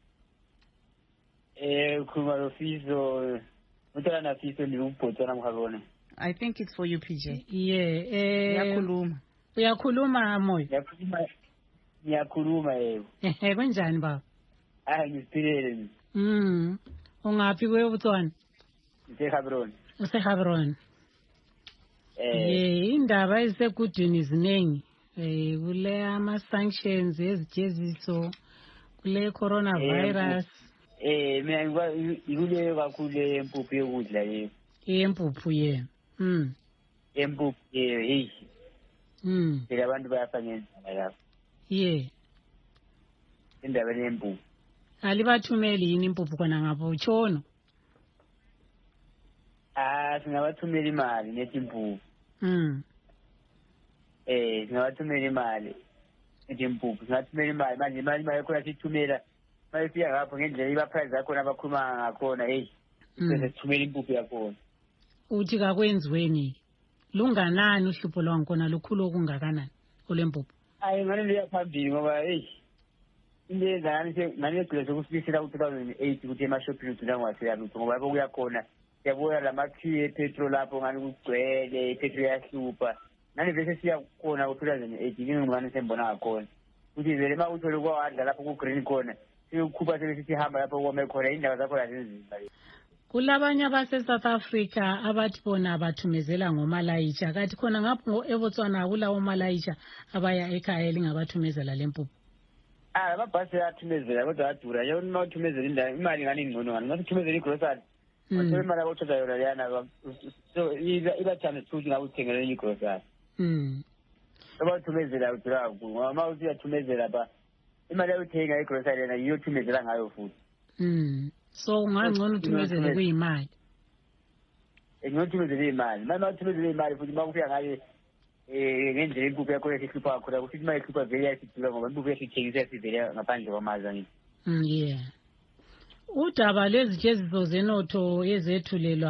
Eh, kumaro fiso. Mutara na fiso ni upotana mkagona. I think it's for you, P J. Yeah. Eh, uyakhuluma. Uyakhuluma moyo. Uyakhuluma. Uyakhuluma yebo. Eh, kunjani baba? Ah, ngisipilele. Mm. Ungaphi kwe ubutswana? Ngisehabron. Usehabron. Eh. Yeah, indaba ezisekudini ziningi. Eh, kule ama sanctions ezijeziso, kule coronavirus. Eh, mina ngwa ikule kakhulu empuphu yokudla yebo. Empuphu ye. Mm. Empuphu ye, hey. Mm. Phela abantu bayafanya lapho. Yeah. Indaba yempuphu. Alibathumeli yini impuphu kona ngapho utshono? Ah, singabathumela imali nethi impuphu. Mm. Eh, singabathumela imali nethi impuphu. Singathumela imali manje imali mayikhona sithumela. Mayifika lapho ngendlela ibaprice yakhona abakhuluma ngakhona, hey. Bese sithumela impuphu yakhona. Uthi kakwenziweni lunganani uhlupho lwankona lukhulu okungakanani olempuphu? Hayi ngane liyaphambili ngoba hey into ngani ngane egcwele sokufikisela ku two thousand eight ukuthi emashopini uthula ngwaseyalutho ngoba lapho kuyakhona siyabuya lamakhiye epetrol lapho ngani kugcwele ipetrol yahlupha ngane bese siyakhona ku two thousand eight ngingani sembona ngakhona ukuthi vele uma uthole kwawadla lapho ku green khona siyokhuba sebesithi hamba lapho kwame khona indaba zakho yazinzima. Kulabanye abase South Africa abathi bona abathumezela ngomalayitsha kathi khona ngapho eBotswana kulawo malayitsha abaya ekhaya lingabathumezela lempuphu. Ah, amabhasi ayathumezela kodwa adura yona uma uthumezela indawo imali ngani ingcono ngani uma uthumezela igrocery uthola imali abothola yona leyana so iba chance ukuthi ngabe uthengele igrocery. Mm. Uma uthumezela udura kakhulu ngoba uma uyathumezela ba imali ayothenga igrocery yena iyothumezela ngayo futhi. Mm. So ungangcono uthumezele kuyimali. Enginothumezele imali. Mama uthumezele imali futhi makufika ngaye eh ngendlela impuphu yakho esihlupha kakhulu ukuthi imali ihlupha vele yasidula ngoba impuphu yasithengisa yasivele ngaphandle kwamazwe ngithi. Mm, yeah. Udaba lwezijeziso zenotho ezethulelwa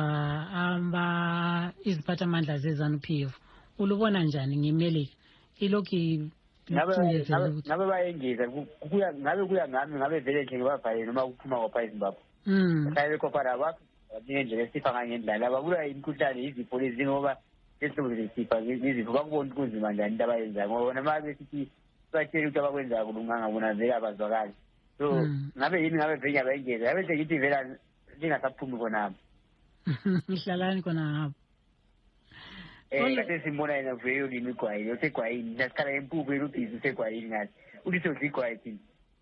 amba iziphathamandla zeZANU-P F ulubona njani ngemelika? Ilokhu ngabe bayengeza kuya ngabe kuya ngami ngabe vele nje ngibavale noma kuphuma kwapha eZimbabwe. Mm. Kahle kopara bakho nje lesipha ngendlela abakula imkhuhlane izifo lezi ngoba lesizwe lesipha izifo bakubona kunzima njani into abayenza ngoba bona mabe sithi batshela ukuthi abakwenza kulunganga bona vele abazwakali. So ngabe yini ngabe vele bayengeza ngabe nje ngithi vele lingasaphumi khona. Ihlalani khona ngapha. Eh kade simbona yena vele limigwayi yothe gwayini nasikhala empuphu elubhizi segwayini ngathi uthi sozigwayi thina.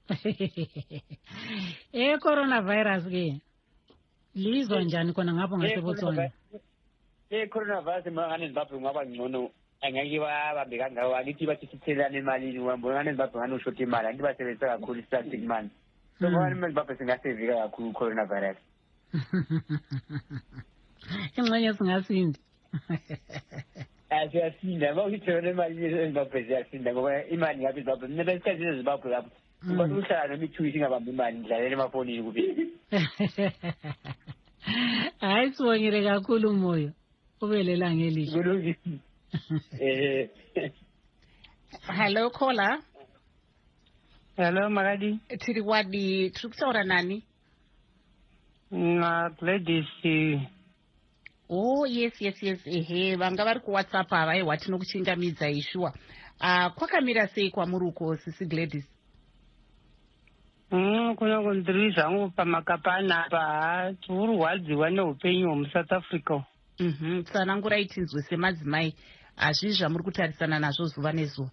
Eh coronavirus ke lizwa njani khona ngapho ngaseBotswana? Eh coronavirus mangane Zimbabwe ngaba ngcono angeke babambe kangaka akithi bathi sithelane emalini ngibona ngane Zimbabwe ngane ushota imali anti basebenzisa kakhulu plastic money. So ngane Zimbabwe singasevika kakhulu coronavirus. Ingxenye singasindi. Asiyasinda bawuthole imali eZimbabwe siyasinda ngoba imali ngabe Zimbabwe mina besikhathi eZimbabwe lapho kuba uhlala noma ithuyi singabamba imali ndlalela emafonini kuphela. Hayi sibongile kakhulu umoyo. Ubelela ngelihle. Eh. Hello caller. Hello Magadi. Tiri wadi tukutaura nani? Na Gladys. Oh yes yes yes ehe vanga vari ku WhatsApp ava ehwa tinokuchingamidza ishua. Ah uh, kwakamira sei kwamuruko sisi Gladys? Mm kuna kundiri zvangu pamakapana apa turwadziwa neupenyu hwemu South Africa. Mhm tsanangurai tinzwe semadzimai hazvizvi zvamuri kutarisana nazvo zuva nezuva.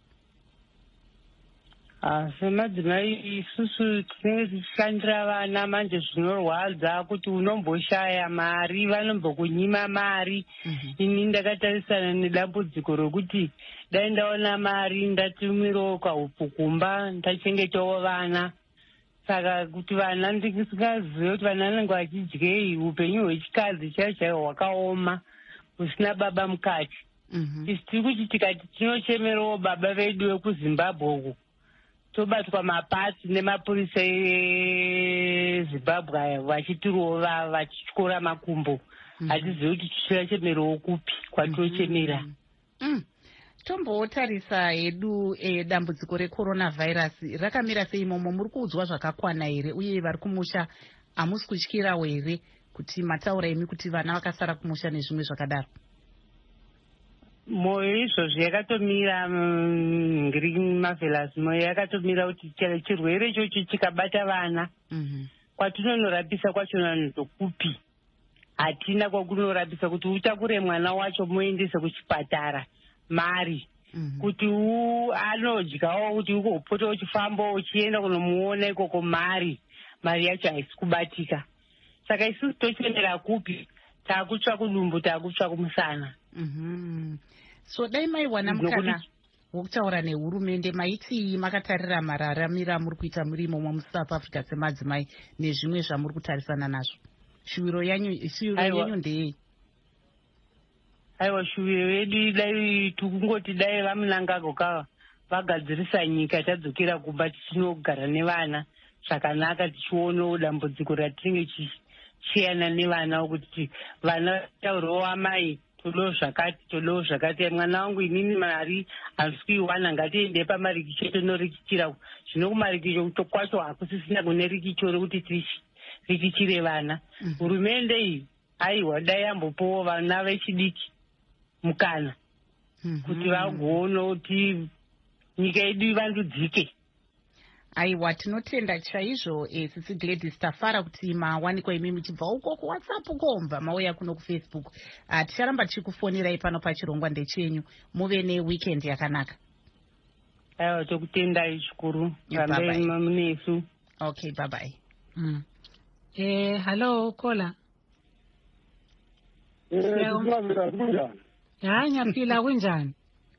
Ah semadzimai isusu tinenge tichishandira vana manje zvinorwadza kuti unomboshaya mari vanombokunyima mari. Ini ndakatarisana nedambudziko rokuti dai ndaona mari ndatumirawo kaupukumba ndachengetawo vana. Saka kuti vana ndisingazive kuti vana vanenge vachidyei upenyu hwechikadzi chaiwo chaiwo hwakaoma usina baba mukati. Isi tiri kuti tikati tinochemerawo baba vedu vekuZimbabwe uku tobatwa mapatsi nemapurisa eZimbabwe aya vachitirova vachityora makumbo. Hatizivi kuti tichachemerawo kupi kwatochemera. Tombotarisa hedu e, dambudziko recoronavirus rakamira sei imomo, muri kuudzwa zvakakwana here uye vari kumusha hamusi kutyirawo here kuti mataura imi kuti vana vakasara kumusha nezvimwe zvakadaro? Moyo izvozvo yakatomira ngiri Marvelous, moyo yakatomira kuti chirwere ichocho chikabata vana kwatinonorapisa kwachona ndokupi. Hatina kwakunorapisa kuti utakure mwana wacho muendese kuchipatara mari kuti anodyawo kuti uko upota uchifamba uchienda kunomuona ikoko mari mari yacho haisi kubatika. Saka isusu tochemera kupi? Taakutsva kudumbu taakutsva kumusana. So dai maiwana mukana wokutaura nehurumende maiti makatarira mararamiro amuri kuita muri imomo muSouth Africa semadzimai nezvimwe zvamuri kutarisana nazvo? Shuwiro yanyu shuwiro yenyu ndeyei? Aiwa shuwiro yedu dai tukungoti dai vamunangagwa kava vagadzirisa nyika tadzokera kumba tichinogara nevana zvakanaka tichionawo dambudziko ratinenge tichiyana nevana kuti vana taurawo amai todawo zvakati todawo zvakati. Mwana wangu inini mari handisi kuiwana ngatiende pamarikicho tonorikitira. Zvino kumarikicho kwacho hakusisina kune rikicho rokuti rikichire vana. Hurumende iyi aiwa dai yambopawo vana vechidiki mukana kuti vagoona kuti nyika yedu ivandudzike. Aiwa tinotenda chaizvo e, sisi Gladys tafara kuti mawanikwa imi muchibva uko kuWhatsApp komba mauya kuno kuFacebook. Uh, ticharamba tichikufonirai pano pachirongwa ndechenyu. Muve neweekend yakanaka. Aiwa tokutendai zvikuru rambe munesu. Okay bye bye. Mm. Eh hello caller. Eh kunjani kunjani? Ya nyaphila kunjani?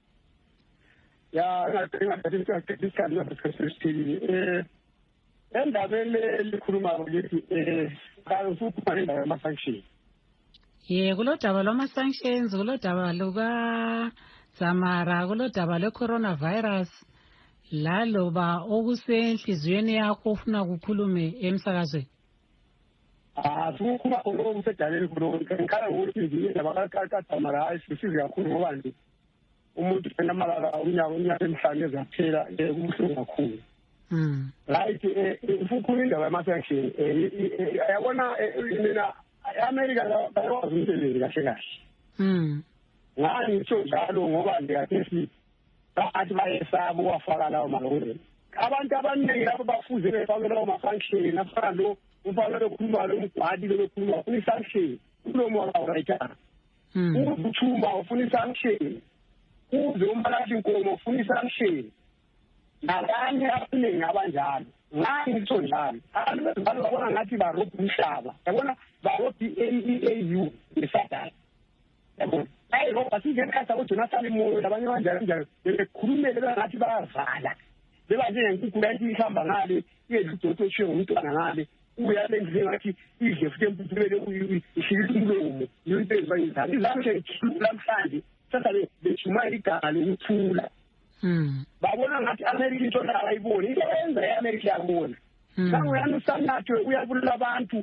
Ya ngathi ngathi isikhathi ngathi eh endabeni elikhuluma ukuthi eh kafuthi indaba yama-sanction. Ye kulodaba lwama-sanctions, kulodaba lukaZamara, kulodaba lwe-coronavirus laloba okusenhliziyweni yakho ufuna kukhulume emsakazweni. Ah sukukhuluma khona okusedaleni khona ngikhala ukuthi indaba kaZamara ayisisize kakhulu ngoba nje umuntu enamalala unyaka unyaka emhlanje ezaphela kubuhlungu kakhulu. Mm. Right ufukhulu indaba yama-sanction yabona mina America bayakwazi umsebenzi kahle kahle. Mm. Ngani ngitsho njalo ngoba ndiyakhethi bathi bayesaba uwafaka lawo malori. Abantu abaningi lapho bafuze befake lawo ma-sanction afana lo ufana lokhuluma lo mgwadi lokhuluma ufuna i-sanction ulomo wakawurayitana. Ukuthuma ufuna i-sanction. Uze umbalathi inkomo ufuna i-sanction. Nabanye abaningi abanjalo. Ngani ngitsho njalo. Abantu bezibalo babona ngathi barobha umhlaba. Yabona barobha i-A U ngesadala. Yabona. Hayi robha singekhasa uJonathan Moyo labanye kanjalo kanjalo bekhulumele ngathi bayavala. Beba njengenkukhu lethi ihamba ngale iyedudodo eshiye ngumntwana ngale. Uya lengise ngathi idle futhi emputulele ishilisa umlomo. Yinto ezayizana. Izamhle namhlanje sasa bejuma igama lokuthula. Mm. Babona ngathi America into la ayiboni into yenza eAmerica yabona. Nangu yana sanatho uyabulala abantu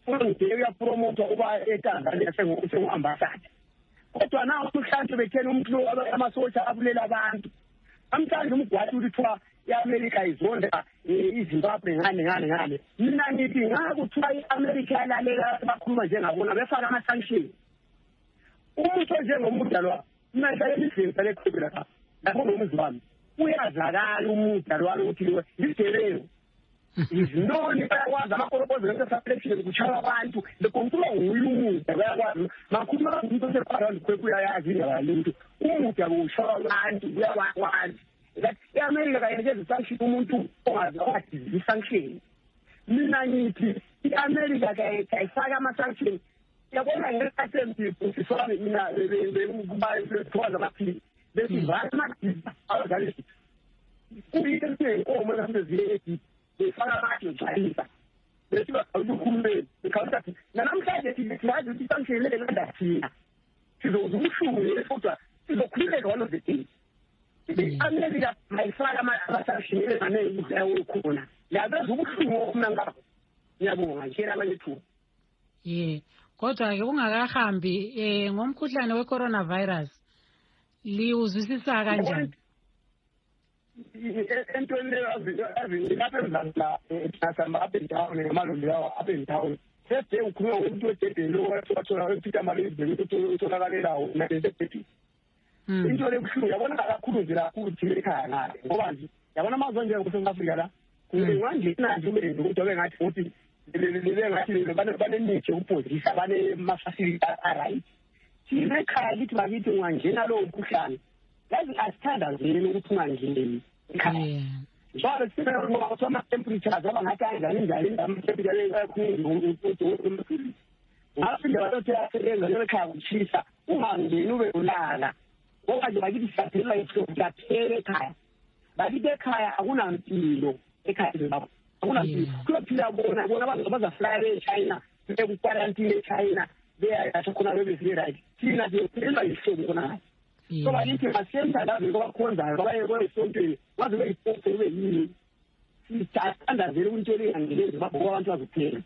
ungiye uyapromota uba eTanzania sengu-ambassador kodwa nawo mhlawumbe bethena umuntu amasosha abulela abantu amhlanje umgwadi uthiwa i-America izonda iZimbabwe ngane ngane ngane mina ngithi ngakuthiwa i-America yalalela bakhuluma njengabona befaka ama-sanction umuntu njengomudalwa manje elisini lekhulu lapha lapho nomuzi wami uyazakala umudalwa ukuthi ligelelo izinoni bayakwazi amakorokozo ngeselection kuchaya abantu lekontulo nguyumuda bayakwazi makhuluma umuntu osepharani kwekuyayazi ngabantu umuda kuchaya abantu uyakwazi that iAmerica kayenzeza sanction umuntu ongazi wathi isanction mina ngithi iAmerica kayifaka ama sanction yabona ngesasembi kusifana mina bekubaye kwaza bathi besivana abazali kuyinto oma nasezile befaka abantu njayisa bese bakhulumeni bekhawuza namhlanje sithi wazi ukuthi sanction le ngadathina sizozushule kodwa sizokhuleka one of the days America mayifaka ama-sanction emanele ukukhona yabenza ubuhlungu okuna ngakho ngiyabonga njena abanyethu ye kodwa-ke kungakahambi um ngomkhuhlane we-coronavirus liwuzwisisa kanjani entweni lapha emzansi la nasama up and down ngamaloli lawo up and down sede ukhuluma ngomuntu wededeni lo wathola ePeter Malezile utholakaleyo nasededeni into lebuhlungu yabona kakhulu nje kakhulu thina ekhaya ngale ngoba nje yabona amazwe njengoSouth Africa la kungangena nje umenze ukuthi abe ngathi futhi lele ngathi banemithi ukupozisa banema-facility a-right thina ekhaya lithi bakithi ungangena lowo mkhuhlane yazi asithandazeli ukuthi ungangeni ekhaya njalo sinaa ama-temperatures abangathi anjani njani ama-temperature kakhulu ngaphinda batothi asebenza njengo ekhaya kushisa ungangeni ube ulala ngoba nje bakithi siyaphelela ihloko siyaphela ekhaya bakithi ekhaya akunampilo ekhaya zimbabwe akunampilo kuyophila bona bona abantu abazaflyela eChina bekuquarantine eChina beyasho khona bebezile-right thina siyophelelwa ihloko khona so bakithi masenza lazo kwabakhonzayo babaye kwesontweni waze beyiposte kube yini sithandazele ukuthi into lengangeni zimbabwe ngoba abantu bazophela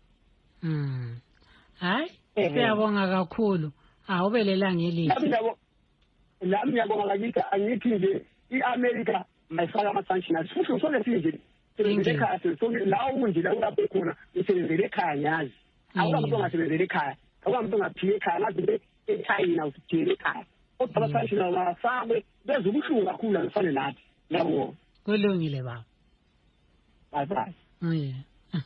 um hayi siyabonga kakhulu awubelelanga elithi lami ngiyabonga bakithi angithi nje i-America mayifaka ama-sanction asifusho sonke sinje sebenzele ekhaya la ukunje la ulapho khona usebenzele ekhaya nyazi awukamuntu ongasebenzele ekhaya awukamuntu ongaphiwe ekhaya ngazi eChina usiphile ekhaya kodwa ama-sanction mafakwe benza ubuhlungu kakhulu alifane nathi ngiyabonga kulungile baba bye bye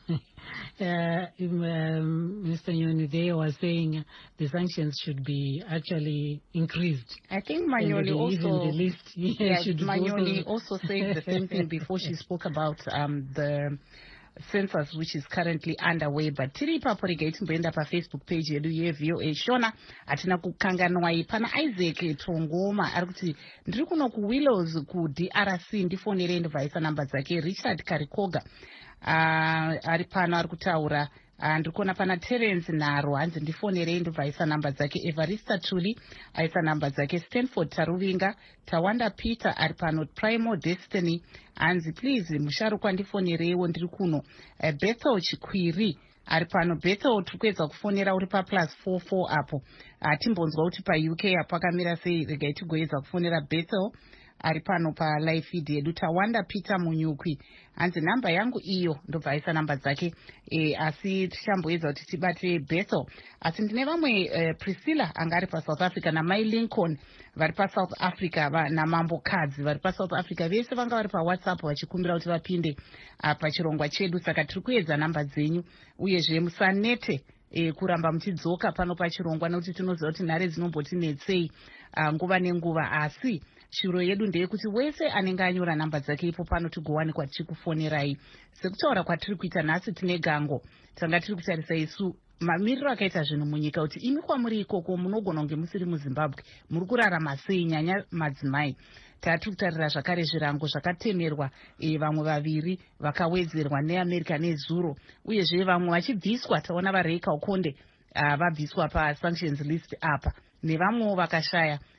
Uh, um, Mister Nyoni there was saying the sanctions should be actually increased. I think Manyoni also, the list, yeah, yes, Manyoni also said the same thing before she spoke about um, the census which is currently underway. But tiri paporega itimboenda pa Facebook page yedu ye V O A Shona atina kukanganwa ipana Isaac Tongoma ari kuti ndiri kuno ku Willows ku D R C ndifonere ndibvaisa namba dzake Richard Karikoga uh, ari pano ari kutaura uh, ndiri kuona pana Terence Naro hanzi ndifonere ndibvaisa namba dzake Evarista Tuli aisa namba dzake Stanford Taruvinga Tawanda Peter ari pano Primo Destiny hanzi please musharukwa ndifonerewo ndiri kuno uh, Bethel Chikwiri ari pano Bethel tiri kuedza kufonera uri pa plus four four apo hatimbonzwa kuti pa U K apakamira sei regai tigoedza kufonera Bethel ari pano pa live feed yedu Tawanda Peter Munyukwi hanzi namba yangu iyo ndobvaisa namba dzake e, asi tichamboedza kuti tibate Bethel asi ndine vamwe e, Priscilla angari pa South Africa naMai Lincoln vari pa South Africa va, naMambo Kadzi vari pa South Africa vese vanga vari pa WhatsApp vachikumbira kuti vapinde uh, pachirongwa chedu saka tiri kuedza namba dzenyu uyezve musanete E, kuramba muchidzoka pano pachirongwa nekuti tinoziva kuti nhare dzinombotinetsei uh, nguva nenguva asi shiro yedu ndeyekuti wese anenge anyora namba dzake ipo pano tigowanikwa tichikufonerai sekutaura kwatiri kuita nhasi tine gango tanga tiri kutarisa isu mamiriro akaita zvinhu munyika kuti imi kwamuri ikoko munogona kunge musiri muZimbabwe muri kurarama sei nyanya madzimai tatiri kutarira zvakare zvirango zvakatemerwa e, vamwe vaviri vakawedzerwa neAmerica nezuro uyezve vamwe vachibviswa taona vaReika Ukonde uh, vabviswa pa sanctions list apa nevamwewo vakashaya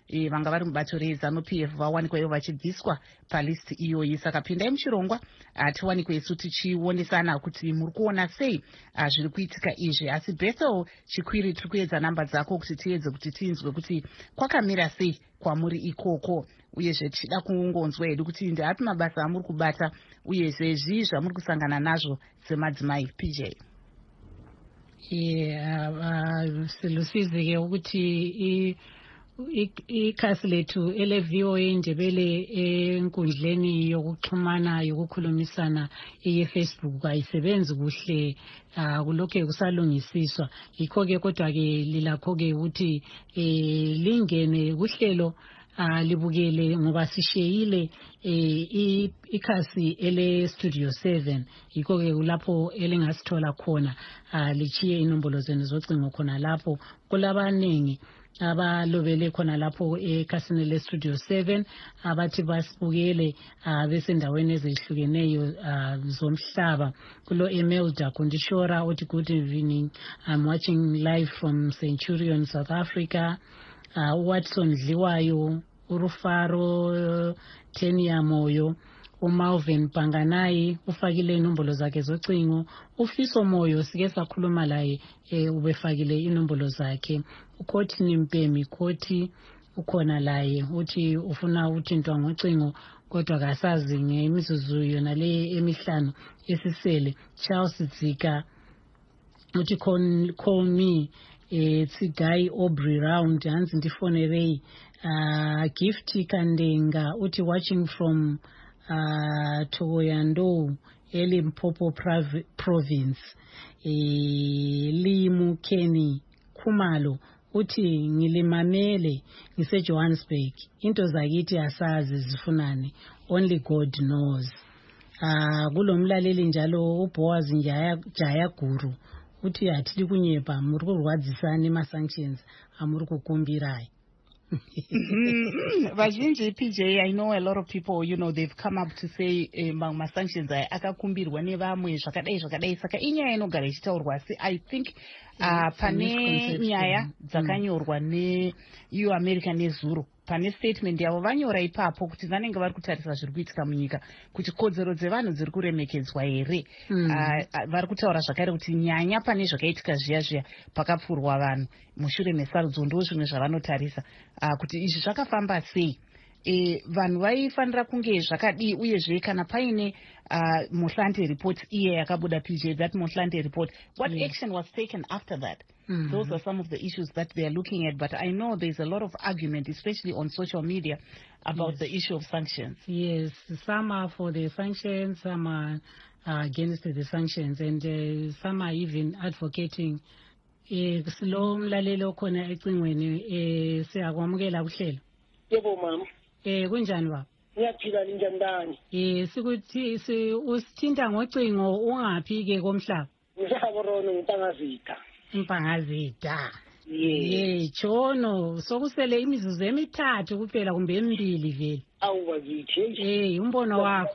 e, vanga vari mubato reZANU-P F vawanikwa ivo vachibviswa palist iyoyi. Saka pindai muchirongwa tiwanikwe isu tichionesana kuti muri kuona sei zviri kuitika izvi. Asi Bethel Chikwiri, tiri kuedza namba dzako kuti tiedze kuti tinzwe kuti kwakamira sei kwamuri ikoko, uyezve tichida kungonzwa hedu kuti ndaapi mabasa amuri kubata uyezve zvii zvamuri kusangana nazvo semadzimai. P J. Yeah, silusizike ukuthi ikhasi lethu ele-V O A Ndebele enkundleni yokuxhumana yokukhulumisana eye-Facebook ayisebenzi kuhle, kulokhu kusalungisiswa. Yikho-ke kodwa-ke lilakho-ke ukuthi lingene kuhlelo libukele ngoba sisheyile ikhasi ele Studio seven. Yikho-ke kulapho elingasithola khona, lichiye inombolo zenu zocingo khona lapho. Kulabaningi abalobele khona lapho ekhasini le Studio seven abathi basibukele besendaweni ezihlukeneyo zomhlaba. Kulo Imelda Kundishora uthi good evening, I'm watching live from Centurion, South Africa. uh, Watson Dliwayo, Urufaro Tenia Moyo, uMalvin Panganai ufakile inombolo zakhe zocingo. Ufiso Moyo sike sakhuluma laye ubefakile inombolo zakhe. Ukhoti Nimpemi Khoti ukhona laye uthi ufuna uthintwa ngocingo kodwa kasazi ngemizuzu yona le emihlanu esisele. Charles Dzika uthi call, call me it's Guy Aubrey Round hanzi ndifonerei. uh, Gift Kandenga uthi watching from uh, Togoyando eLimpopo province. e, Limu Kenny Khumalo uthi ngilimamele ngise Johannesburg, into zakithi asazi zifunani, only God knows. Ah kulomlaleli njalo uBoaz Njaya Jaya Guru uthi athi kunyepa muri kurwadzisana ema sanctions amuri kukumbirayi. Vazhinji P J, I know a lot of people, you know, they've come up to say among my sanctions akakumbirwa nevamwe zvakadai zvakadai. Saka inyaya inogara ichitaurwa asi I think uh, pane nyaya dzakanyorwa ne U America nezuro pane statement yavo vanyora ipapo kuti vanenge vari kutarisa zviri kuitika munyika kuti kodzero dzevanhu dziri kuremekedzwa here. Mm. uh, vari kutaura zvakare kuti nyanya pane zvakaitika zviya zviya pakapfurwa vanhu mushure mesarudzo ndo zvimwe zvavanotarisa uh, kuti izvi zvakafamba sei. E, vanhu vaifanira kunge zvakadii uyezve kana paine uh, Mohlante report iye yakabuda P J, that Mohlante report, what Yeah. action was taken after that? Mm-hmm. Those are some of the issues that they are looking at, but I know there's a lot of argument, especially on social media, about Yes. the issue of sanctions. Yes, some are for the sanctions, some are uh, against the sanctions, and uh, some are even advocating. Eh silo mlalelo khona ecingweni eh siyakwamukela kuhlelo. Yebo mama. Eh kunjani baba? Ngiyaphila ninjani bani? Eh sikuthi si usithinta ngocingo ungaphi ke komhlaba? Ngisaborono ngitangazitha. Impangazitha. Yes. Ye chono sokusele imizuzu emithathu kuphela kumbe emibili vele. Awubazithi. Eh umbono wakho.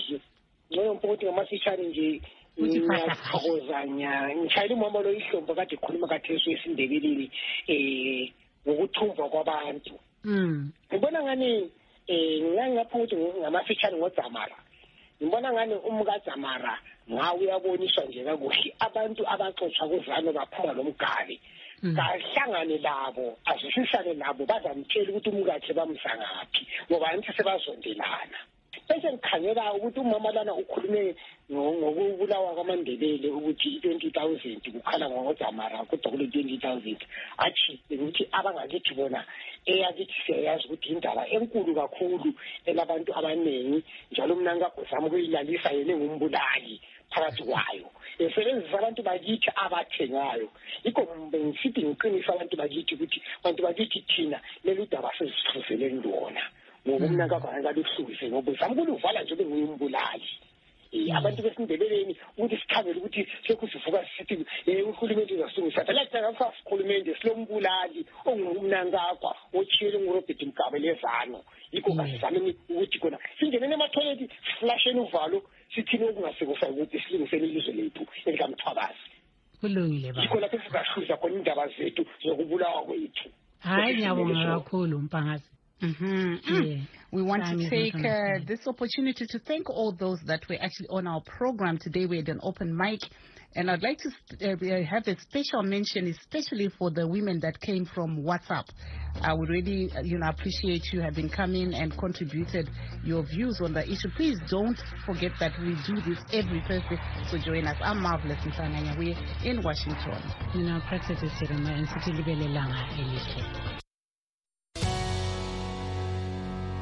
Ngoba mpokuthi ngamafishane nje ngiyathokozanya. Ngishayile umama lo ihlombo kade khuluma katheso esindebeleni eh ngokuthumva kwabantu. Mm. Ngibona ngani eh ngingapho ukuthi ngamafishane ngoDzamara. Ngibona ngani umkaDzamara ngawe uyaboniswa nje kakuhle abantu abaxoxa kuzano baphuma lomgali. Kahlangane labo azishisane nabo bazamtshela ukuthi umkakhe bamsangaphi ngoba anti sebazondelana. Bese ngikhangela ukuthi umama lana ukhulume ngokubulawa kwaMandebele ukuthi twenty thousand kukhala ngoDzamara kodwa kule twenty thousand athi ukuthi abangakithi bona eyakithi siyazi ukuthi indaba enkulu kakhulu elabantu abanengi njalo mina ngakuzama ukuyilalisa yena ngumbulali phakathi kwayo esebenzisa abantu bakithi abathengayo. Ikho ngisithi ngiqinisa abantu bakithi ukuthi abantu bakithi thina leli daba sesifuzele ndona ngoba mina ngakho luhlukise ngoba samkulu uvala nje bengumbulali. Eh abantu besindebeleni ukuthi sikhabele ukuthi sekusivuka sithi eh uhulumeni uzasungisa phela kuthanga uhulumeni silombulali ongumnankakwa ochiyele nguRobert Mugabe lezano. Yikho kasizameni ukuthi khona singenene ema-toilet flasheni uvalo sithini okungasekufa ukuthi silungisele ilizwe lethu elikamthwabazi. Kulungile baba. Yikho lapho sizahluza khona indaba zethu zokubulawa kwethu. Hayi ngiyabonga kakhulu Mpangasi. Mm-hmm. Yeah. We want Time to is take not on our uh, this opportunity to thank all those that were actually on our program today. We had an open mic, and I'd like to uh, have a special mention, especially for the women that came from WhatsApp. I would really, uh, you know, appreciate you having come in and contributed your views on the issue. Please don't forget that we do this every Thursday, so join us. I'm Marvelous Mhlanganya. We're in Washington. You know, practice is Jeremiah and City Libelelanga.